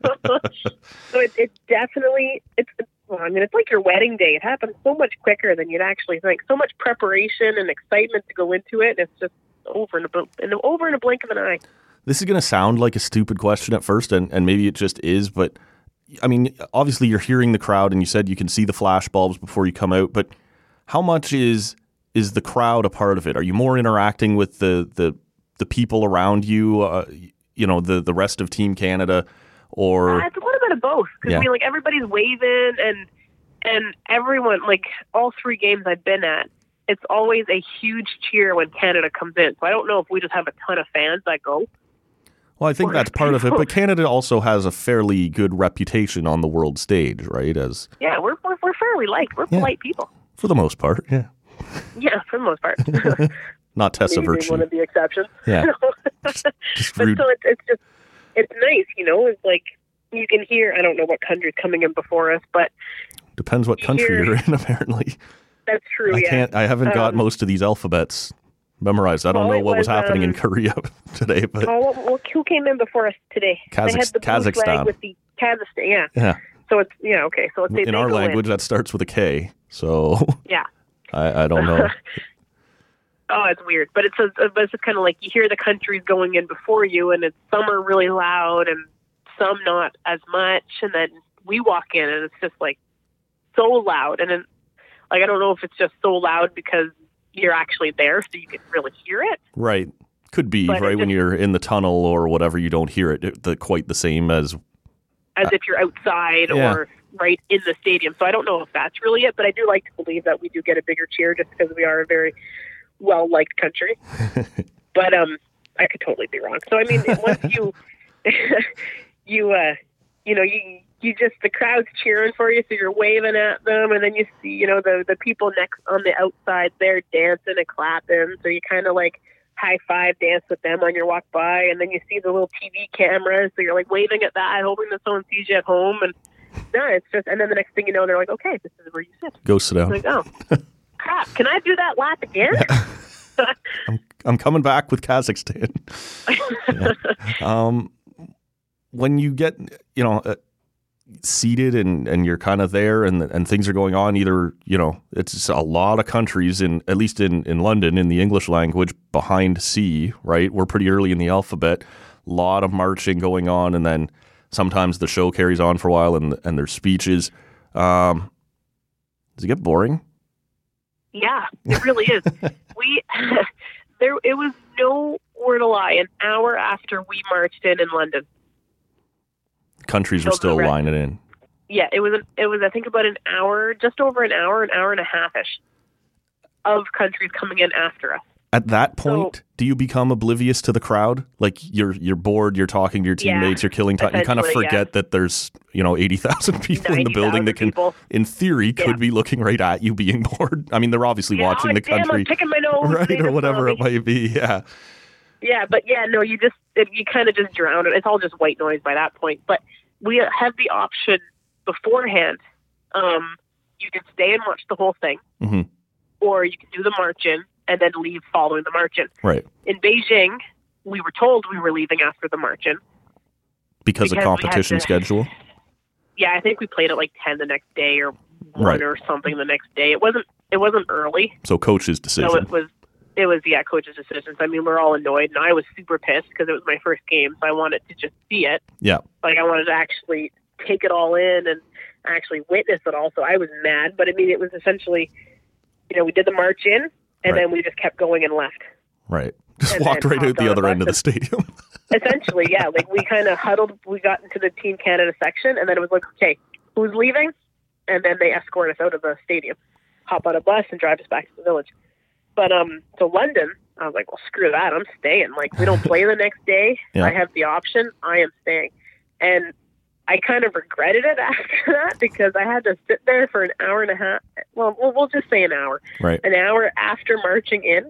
So it definitely, it's like your wedding day. It happens so much quicker than you'd actually think. So much preparation and excitement to go into it, and it's just over in a blink of an eye. This is going to sound like a stupid question at first, and maybe it just is, but I mean, obviously you're hearing the crowd, and you said you can see the flash bulbs before you come out, but how much is the crowd a part of it? Are you more interacting with the people around you, the rest of Team Canada, or? It's a little bit of both. Because everybody's waving, And everyone, like all 3 games I've been at, it's always a huge cheer when Canada comes in. So I don't know if we just have a ton of fans that go. Well, I think that's part of it, but Canada also has a fairly good reputation on the world stage, right? Yeah, we're fairly liked. We're polite people. For the most part, yeah. Yeah, for the most part. Not Tessa Maybe Virtue. one of the exceptions. Yeah. Just rude. But so it's nice, you know. It's like you can hear. I don't know what country's coming in before us, but depends what country you're in. Apparently, that's true. I haven't got most of these alphabets memorized. I don't know what was happening in Korea today, but who came in before us today? They had the blue flag with the Kazakhstan. Yeah. So it's okay. So it's in our language that starts with a K. So yeah, I don't know. Oh, it's weird, but it's just kind of like you hear the countries going in before you, and some are really loud and some not as much, and then we walk in and it's just like so loud, and then like I don't know if it's just so loud because you're actually there, so you can really hear it. Right, could be right when you're in the tunnel or whatever, you don't hear it quite the same as if you're outside or right in the stadium. So I don't know if that's really it, but I do like to believe that we do get a bigger cheer just because we are a very well-liked country. But I could totally be wrong. So I mean, once you just the crowd's cheering for you, so you're waving at them, and then you see the people next on the outside there dancing and clapping, so you kind of like high five dance with them on your walk by, and then you see the little TV cameras, so you're like waving at that, hoping that someone sees you at home, and it's just, and then the next thing you know, they're like, okay, this is where you sit. Go sit down. Like, oh crap, can I do that lap again? Yeah. I'm coming back with Kazakhstan. When you get seated and you're kind of there and things are going on, either it's a lot of countries at least in London in the English language behind C, right? We're pretty early in the alphabet, a lot of marching going on, and then sometimes the show carries on for a while and there's speeches. Does it get boring? Yeah, it really is. It was no word to lie, an hour after we marched in London. Countries were still lining in. Yeah, it was I think about an hour, just over an hour and a half-ish of countries coming in after us. At that point, do you become oblivious to the crowd? Like you're bored, you're talking to your teammates, you're killing time. You kind of forget that there's 80,000 people in the building that can, in theory, could be looking right at you being bored. I mean, they're obviously watching the country, I'm picking my nose, right, or whatever it might be. Yeah. Yeah, but you kind of just drown it. It's all just white noise by that point. But we have the option beforehand. You can stay and watch the whole thing, or you can do the march-in and then leave following the march-in. Right. In Beijing, we were told we were leaving after the march-in. Because of competition schedule? Yeah, I think we played at like 10 the next day or 1 or something the next day. It wasn't early. So coach's decision. So it was coach's decisions. I mean, we're all annoyed, and I was super pissed because it was my first game, so I wanted to just see it. Yeah. Like, I wanted to actually take it all in and actually witness it all, so I was mad. But, I mean, it was essentially, we did the march in, and then we just kept going and left. Right. Just walked right out the other end of the stadium. Essentially, yeah. Like, we kind of huddled. We got into the Team Canada section, and then it was like, okay, who's leaving? And then they escort us out of the stadium, hop on a bus, and drive us back to the village. But to London, I was like, well, screw that. I'm staying. Like, we don't play the next day. Yeah. I have the option. I am staying. And I kind of regretted it after that because I had to sit there for an hour and a half. Well, we'll just say an hour. Right. An hour after marching in,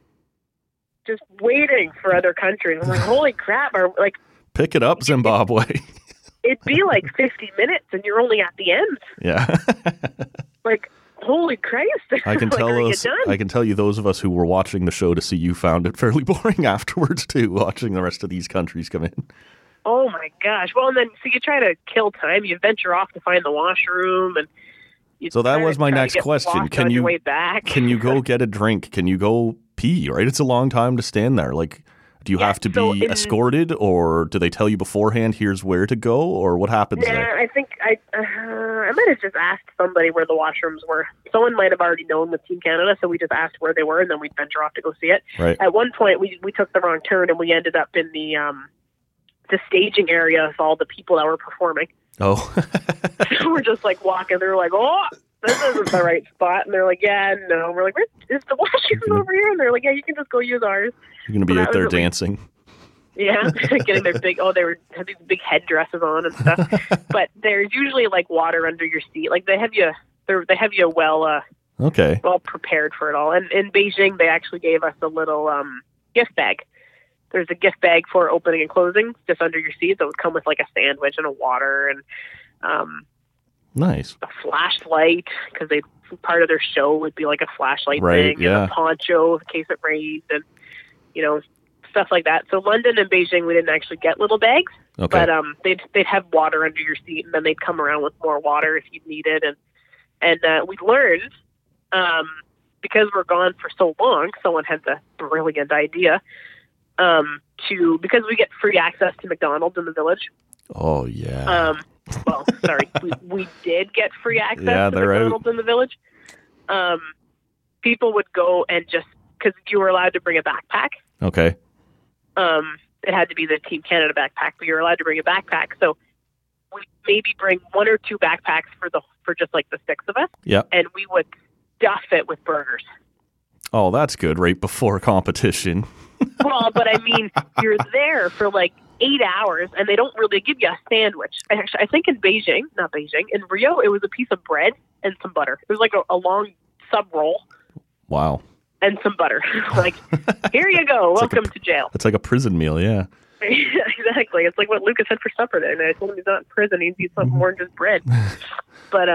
just waiting for other countries. I'm like, holy crap. Pick it up, Zimbabwe. It'd be like 50 minutes and you're only at the end. Yeah. Like, holy Christ. I can tell you those of us who were watching the show to see you found it fairly boring afterwards too, watching the rest of these countries come in. Oh my gosh. Well, and then so you try to kill time, you venture off to find the washroom, and so that was my next question. Can you go get a drink? Can you go pee, right? It's a long time to stand there. Like, do you have to be escorted, or do they tell you beforehand, here's where to go, or what happens there? I think I might have just asked somebody where the washrooms were. Someone might have already known with Team Canada, so we just asked where they were, and then we'd venture off to go see it. Right. At one point, we took the wrong turn, and we ended up in the the staging area of all the people that were performing. Oh. So we're just like walking. They're like, "Oh, this isn't the right spot." And they're like, "Yeah, no." We're like, "Is the washroom over here?" And they're like, "Yeah, you can just go use ours." You're going to be out there dancing. Yeah, getting their big, had these big headdresses on and stuff. But there's usually like water under your seat. Like they have you well prepared for it all. And in Beijing, they actually gave us a little gift bag. There's a gift bag for opening and closing just under your seat that would come with like a sandwich and a water and nice. A flashlight, because part of their show would be like a flashlight thing, yeah. and a poncho in case it rained, and stuff like that. So London and Beijing, we didn't actually get little bags, okay. But they'd have water under your seat, and then they'd come around with more water if you needed. And we learned, because we're gone for so long, someone had the brilliant idea because we get free access to McDonald's in the village. Oh yeah. Well, sorry, we did get free access to McDonald's in the village. People would go and just, because you were allowed to bring a backpack. Okay. It had to be the Team Canada backpack, but you're allowed to bring a backpack. So we maybe bring 1 or 2 backpacks for just like the 6 of us. Yeah. And we would stuff it with burgers. Oh, that's good. Right before competition. Well, but I mean, you're there for like 8 hours, and they don't really give you a sandwich. Actually, I think in Rio, it was a piece of bread and some butter. It was like a long sub roll. Wow. And some butter. Like, here you go. Welcome to jail. It's like a prison meal, yeah. Exactly. It's like what Lucas had for supper there. And I told him he's not in prison. He'd eat something more than just bread. But,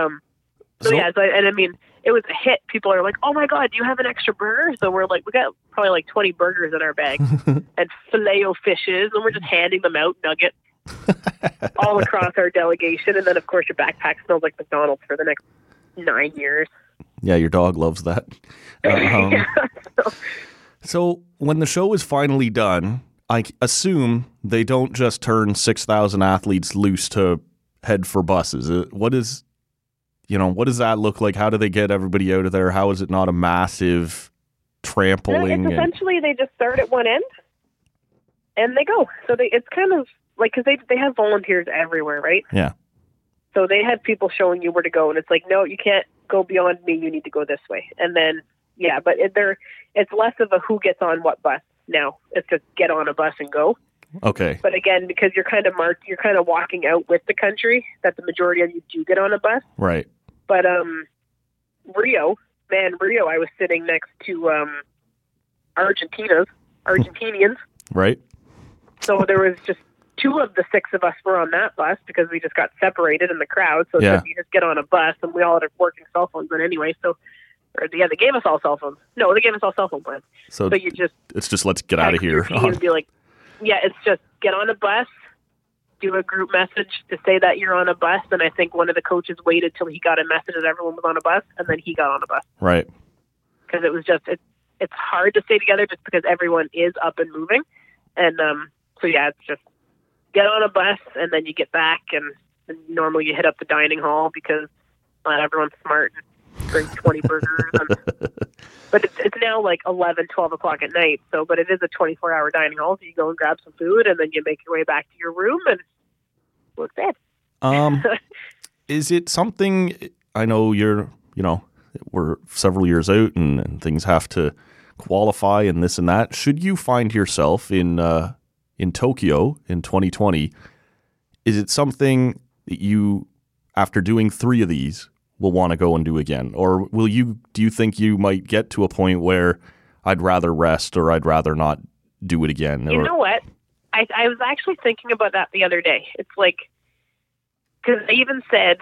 I mean, it was a hit. People are like, "Oh my God, do you have an extra burger?" So we're like, we got probably like 20 burgers in our bag and filet-o-fishes, and we're just handing them out, nuggets, all across our delegation. And then, of course, your backpack smells like McDonald's for the next 9 years. Yeah, your dog loves that. So when the show is finally done, I assume they don't just turn 6,000 athletes loose to head for buses. What does that look like? How do they get everybody out of there? How is it not a massive trampling? It's essentially they just start at one end and they go. So it's kind of like, because they have volunteers everywhere, right? Yeah. So they have people showing you where to go, and it's like, no, you can't go beyond me. You need to go this way. And then, yeah, but it's less of a who gets on what bus now. It's just get on a bus and go. Okay. But again, because you're kind of walking out with the country, that the majority of you do get on a bus. Right. But Rio, I was sitting next to Argentinians. Right. So there was just 2 of the 6 of us were on that bus because we just got separated in the crowd. So yeah. you just get on a bus, and we all had working cell phones. But anyway, they gave us all cell phones. No, they gave us all cell phone plans. So it's just let's get out of here. And be like, yeah, it's just get on a bus, do a group message to say that you're on a bus. And I think one of the coaches waited till he got a message that everyone was on a bus, and then he got on a bus. Right. Because it was just it's hard to stay together just because everyone is up and moving, and so yeah, it's just get on a bus, and then you get back, and normally you hit up the dining hall because not everyone's smart and brings 20 burgers. But it's now like 11, 12 o'clock at night. So, but it is a 24-hour dining hall, so you go and grab some food, and then you make your way back to your room, and what's that? Is it something? I know we're several years out, and things have to qualify and this and that. Should you find yourself in Tokyo in 2020, is it something that you, after doing 3 of these, will want to go and do again? Or do you think you might get to a point where I'd rather rest or I'd rather not do it again? You know what? I was actually thinking about that the other day. It's like, because I even said,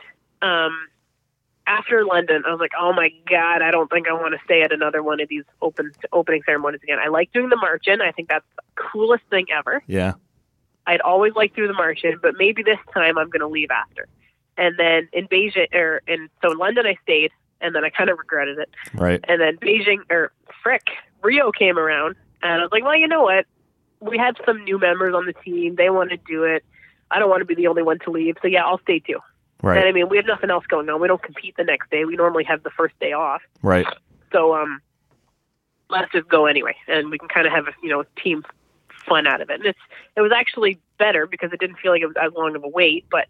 after London, I was like, oh my God, I don't think I want to stay at another one of these opening ceremonies again. I like doing the march-in. I think that's the coolest thing ever. Yeah. I'd always liked doing the march-in, but maybe this time I'm going to leave after. And then in Beijing, so in London I stayed, and then I kind of regretted it. Right. And then Rio came around, and I was like, well, you know what? We have some new members on the team. They want to do it. I don't want to be the only one to leave. So yeah, I'll stay too. Right. And I mean, we have nothing else going on. We don't compete the next day. We normally have the first day off. Right. So let's just go anyway, and we can kind of have team fun out of it. And it was actually better because it didn't feel like it was as long of a wait. But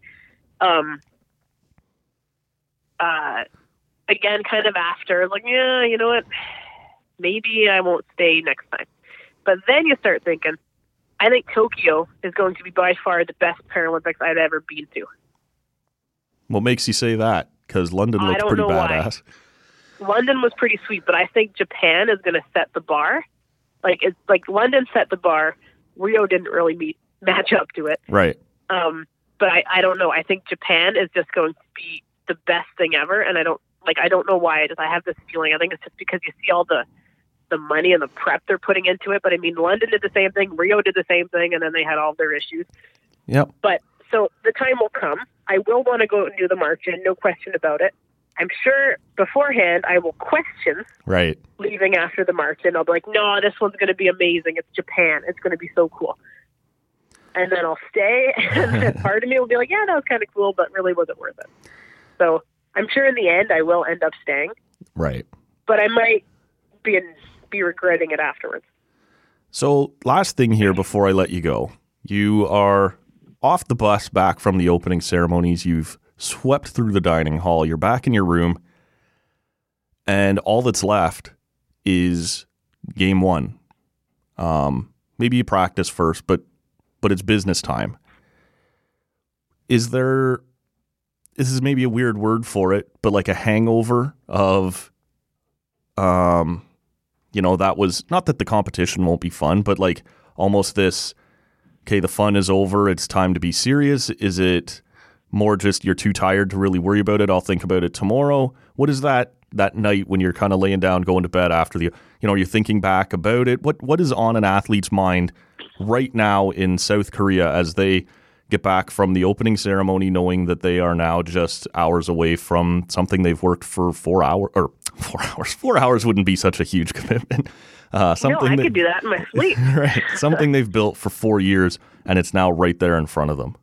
again, kind of after, like, yeah, you know what? Maybe I won't stay next time. But then you start thinking, I think Tokyo is going to be by far the best Paralympics I've ever been to. What makes you say that? Because London looked pretty badass. London was pretty sweet, but I think Japan is going to set the bar. Like London set the bar. Rio didn't really match up to it. Right. But I don't know. I think Japan is just going to be the best thing ever, and I don't know why. I have this feeling. I think it's just because you see all the money and the prep they're putting into it. But I mean, London did the same thing, Rio did the same thing, and then they had all their issues. Yep. But so the time will come. I will want to go and do the march-in, no question about it. I'm sure beforehand I will question leaving after the march-in. I'll be like, no, this one's going to be amazing. It's Japan. It's going to be so cool. And then I'll stay, and then part of me will be like, yeah, that was kind of cool, but really wasn't worth it. So I'm sure in the end I will end up staying. Right. But I might be regretting it afterwards. So last thing here before I let you go. You are off the bus back from the opening ceremonies. You've swept through the dining hall. You're back in your room. And all that's left is game one. Maybe you practice first, but it's business time. This is maybe a weird word for it, but like a hangover of, that was, not that the competition won't be fun, but like almost this, okay, the fun is over, it's time to be serious. Is it more just you're too tired to really worry about it? I'll think about it tomorrow. What is that night when you're kind of laying down, going to bed after you're thinking back about it? What is on an athlete's mind right now in South Korea as they get back from the opening ceremony, knowing that they are now just hours away from something they've worked for 4 hours, or 4 hours. 4 hours wouldn't be such a huge commitment. I could do that in my sleep. Right. Something they've built for 4 years, and it's now right there in front of them.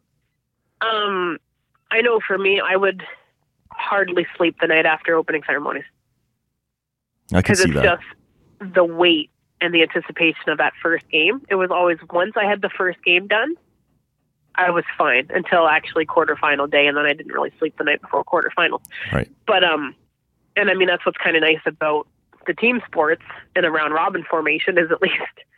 I know for me, I would hardly sleep the night after opening ceremonies. I can see that. Because it's just the weight and the anticipation of that first game. It was always, once I had the first game done, I was fine until actually quarterfinal day, and then I didn't really sleep the night before quarterfinal. Right. But and I mean, that's what's kind of nice about the team sports in a round robin formation is at least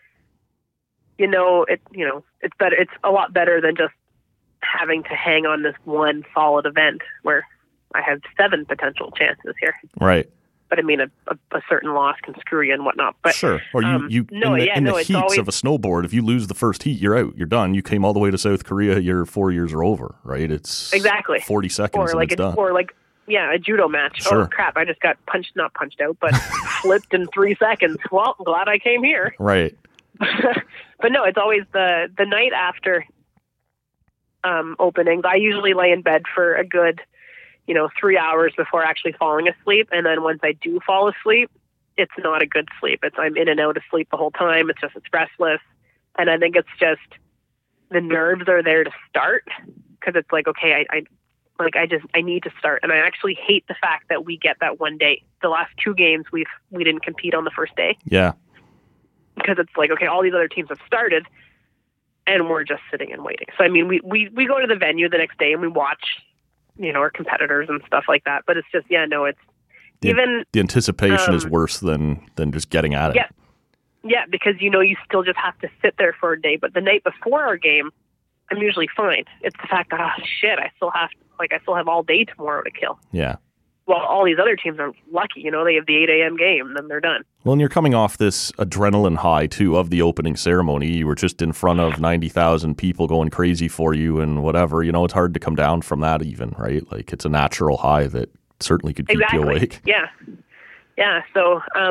it's better. It's a lot better than just having to hang on this one solid event where I have 7 potential chances here. Right. But I mean, a certain loss can screw you and whatnot. But sure. Or in the heats of a snowboard, if you lose the first heat, you're out. You're done. You came all the way to South Korea. Your 4 years are over. Right. It's exactly 40 seconds and it's done. Or a judo match. Sure. Oh crap! I just got not punched out, but flipped in 3 seconds. Well, I'm glad I came here. Right. But no, it's always the night after openings. I usually lay in bed for a good 3 hours before actually falling asleep. And then once I do fall asleep, it's not a good sleep. I'm in and out of sleep the whole time. It's restless. And I think it's just the nerves are there to start because it's like, okay, I need to start. And I actually hate the fact that we get that one day. The last 2 games we didn't compete on the first day. Yeah. Because it's like, okay, all these other teams have started and we're just sitting and waiting. So, I mean, we go to the venue the next day and we watch, our competitors and stuff like that. But it's just, it's the anticipation is worse than just getting at it. Yeah. Yeah, because, you still just have to sit there for a day. But the night before our game, I'm usually fine. It's the fact that, I still have all day tomorrow to kill. Yeah. Well, all these other teams are lucky, they have the 8 a.m. game, then they're done. Well, and you're coming off this adrenaline high, too, of the opening ceremony. You were just in front of 90,000 people going crazy for you and whatever. It's hard to come down from that even, right? Like, it's a natural high that certainly could keep you awake. Yeah. Yeah, so, I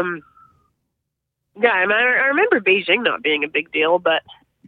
remember Beijing not being a big deal, but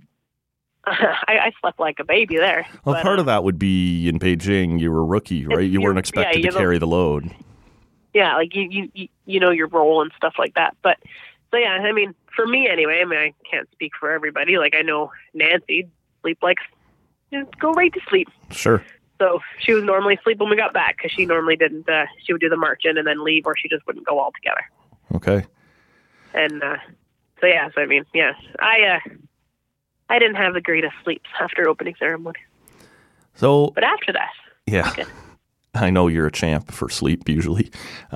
I slept like a baby there. Well, part of that would be in Beijing, you were a rookie, right? You weren't expected to carry the load. Yeah, like you know your role and stuff like that. But so yeah, I mean, for me anyway, I can't speak for everybody. Like I know Nancy go right to sleep. Sure. So she was normally asleep when we got back because she normally didn't. She would do the march in and then leave, or she just wouldn't go all together. Okay. And I I didn't have the greatest sleep after opening ceremony. So, but after that, yeah, I know you're a champ for sleep usually.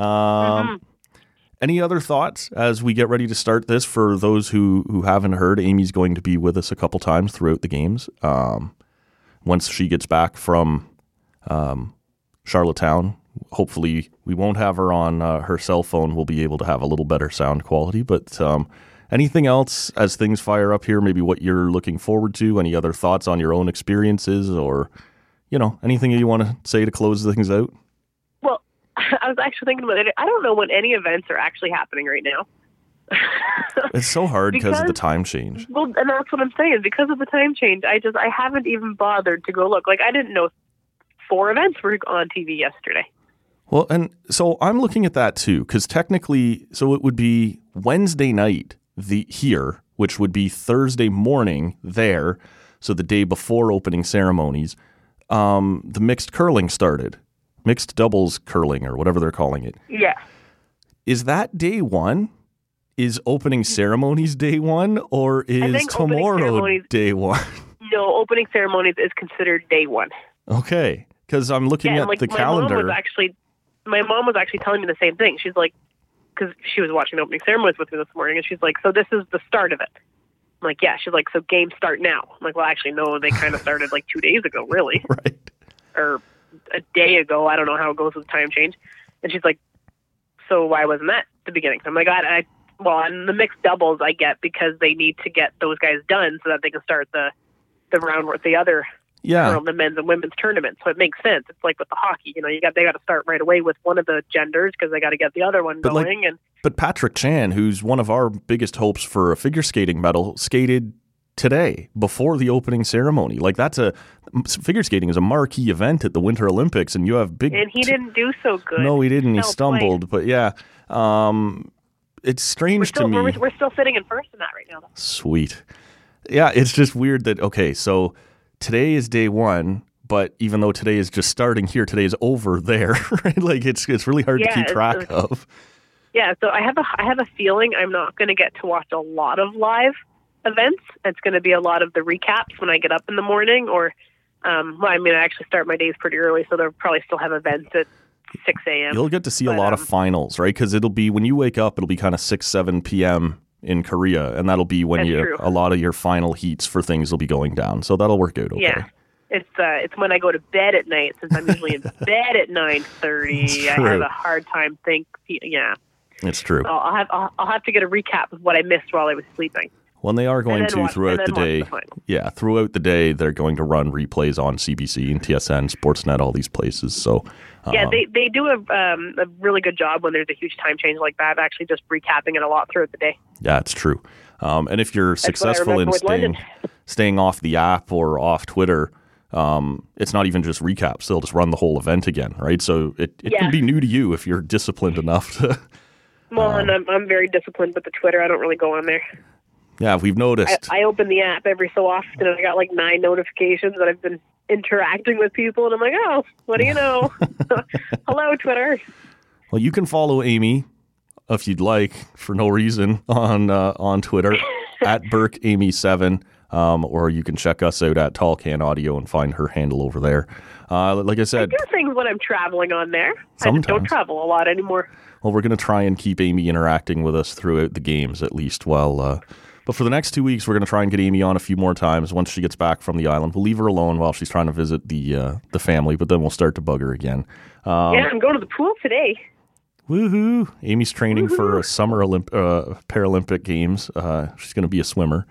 Any other thoughts as we get ready to start this? For those who haven't heard, Amy's going to be with us a couple times throughout the games. Once she gets back from Charlottetown, hopefully we won't have her on her cell phone. We'll be able to have a little better sound quality. But anything else as things fire up here, maybe what you're looking forward to? Any other thoughts on your own experiences, or, anything you want to say to close things out? Well, I was actually thinking about it. I don't know when any events are actually happening right now. It's so hard because of the time change. Well, and that's what I'm saying. Because of the time change, I haven't even bothered to go look. Like, I didn't know 4 events were on TV yesterday. Well, and so I'm looking at that too, because technically, so it would be Wednesday night here, which would be Thursday morning there, so the day before opening ceremonies. The mixed curling started, mixed doubles curling, or whatever they're calling it. Yeah. Is that day one? Is opening ceremonies day one, or is tomorrow day one? No, opening ceremonies is considered day one. Okay, because I'm looking at the calendar. My mom was actually telling me the same thing. She's like, because she was watching opening ceremonies with me this morning, and she's like, so this is the start of it. I'm like, yeah. She's like, so games start now. I'm like, well, actually, no, they kind of started like 2 days ago, really. Right. Or a day ago. I don't know how it goes with time change. And she's like, so why wasn't that the beginning? I'm like, well, and the mixed doubles I get because they need to get those guys done so that they can start the round with the other. Yeah, the men's and women's tournament. So it makes sense. It's like with the hockey, they got to start right away with one of the genders because they got to get the other one going. But Patrick Chan, who's one of our biggest hopes for a figure skating medal, skated today before the opening ceremony. Like, figure skating is a marquee event at the Winter Olympics, and you have big. And he didn't do so good. No, he didn't. He stumbled. But yeah, it's strange to me. We're still sitting in first in that right now, though. Sweet. Yeah, it's just weird that so. Today is day one, but even though today is just starting here, today is over there, right? Like, it's really hard to keep track of. Yeah, so I have a feeling I'm not going to get to watch a lot of live events. It's going to be a lot of the recaps when I get up in the morning, or I actually start my days pretty early, so they'll probably still have events at 6 a.m. You'll get to see a lot of finals, right? Because it'll be, when you wake up, it'll be kind of 6, 7 p.m. in Korea, and that'll be when a lot of your final heats for things will be going down. So that'll work out okay. Yeah, it's when I go to bed at night, since I'm usually in bed at 9:30. I have a hard time Yeah, it's true. So I'll have to get a recap of what I missed while I was sleeping. Well, they are going to throughout the day. Throughout the day, they're going to run replays on CBC and TSN, Sportsnet, all these places. So they do a really good job when there's a huge time change like that, actually just recapping it a lot throughout the day. Yeah, it's true. And if you're successful in staying off the app or off Twitter, it's not even just recaps. They'll just run the whole event again, right? So it can be new to you if you're disciplined enough to. Well, and I'm very disciplined with the Twitter. I don't really go on there. Yeah, we've noticed. I open the app every so often, and I got like 9 notifications that I've been interacting with people, and I'm like, oh, what do you know? Hello, Twitter. Well, you can follow Amy if you'd like for no reason on Twitter at BurkeAmy7, or you can check us out at Tall Can Audio and find her handle over there. Like I said, I do things when I'm traveling on there. Sometimes. I just don't travel a lot anymore. Well, we're going to try and keep Amy interacting with us throughout the games, at least while. But for the next 2 weeks, we're going to try and get Amy on a few more times once she gets back from the island. We'll leave her alone while she's trying to visit the family, but then we'll start to bug her again. I'm going to the pool today. Woohoo! Amy's training for a summer Paralympic games. She's going to be a swimmer.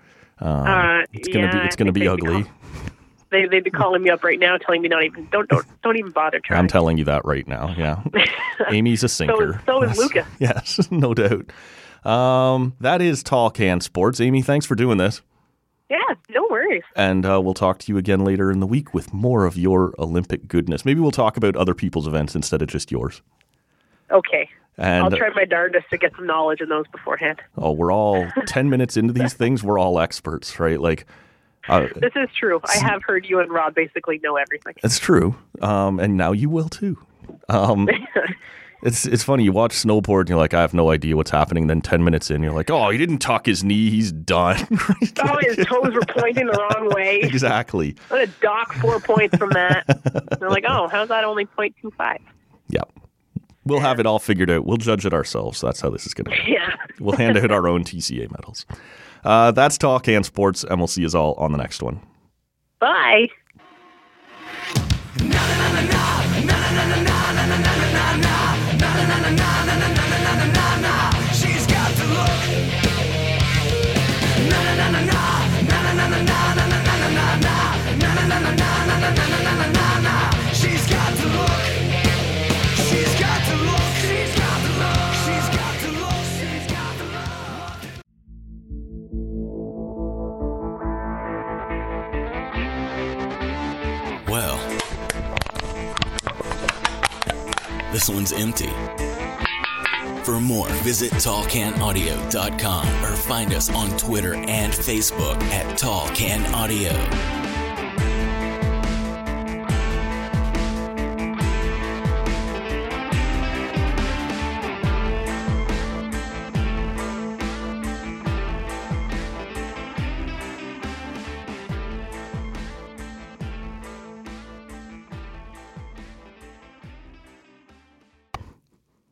It's going to be ugly. They'd be calling me up right now, telling me don't even bother trying. I'm telling you that right now. Yeah, Amy's a sinker. So is Lucas. Yes, no doubt. That is Tall Can Sports. Amy, thanks for doing this. Yeah, no worries. And we'll talk to you again later in the week with more of your Olympic goodness. Maybe we'll talk about other people's events instead of just yours. Okay. And I'll try my darndest to get some knowledge in those beforehand. Oh, we're all 10 minutes into these things. We're all experts, right? Like, this is true. I have heard you and Rob basically know everything. That's true. And now you will too. It's funny. You watch snowboard and you're like, I have no idea what's happening. Then 10 minutes in, you're like, oh, he didn't tuck his knee. He's done. Oh, his toes were pointing the wrong way. Exactly. I'm going to dock 4 points from that. They're like, oh, how's that only 0.25? Yeah. We'll have it all figured out. We'll judge it ourselves. That's how this is going to go. Yeah. We'll hand out our own TCA medals. That's Tall Can Sports, and we'll see you all on the next one. Bye. She's got the look. She's got the look. She's got the look. She's got the look. She's got the look. She's got the look. Well, this one's empty. For more, visit tallcanaudio.com or find us on Twitter and Facebook at Tall Can Audio.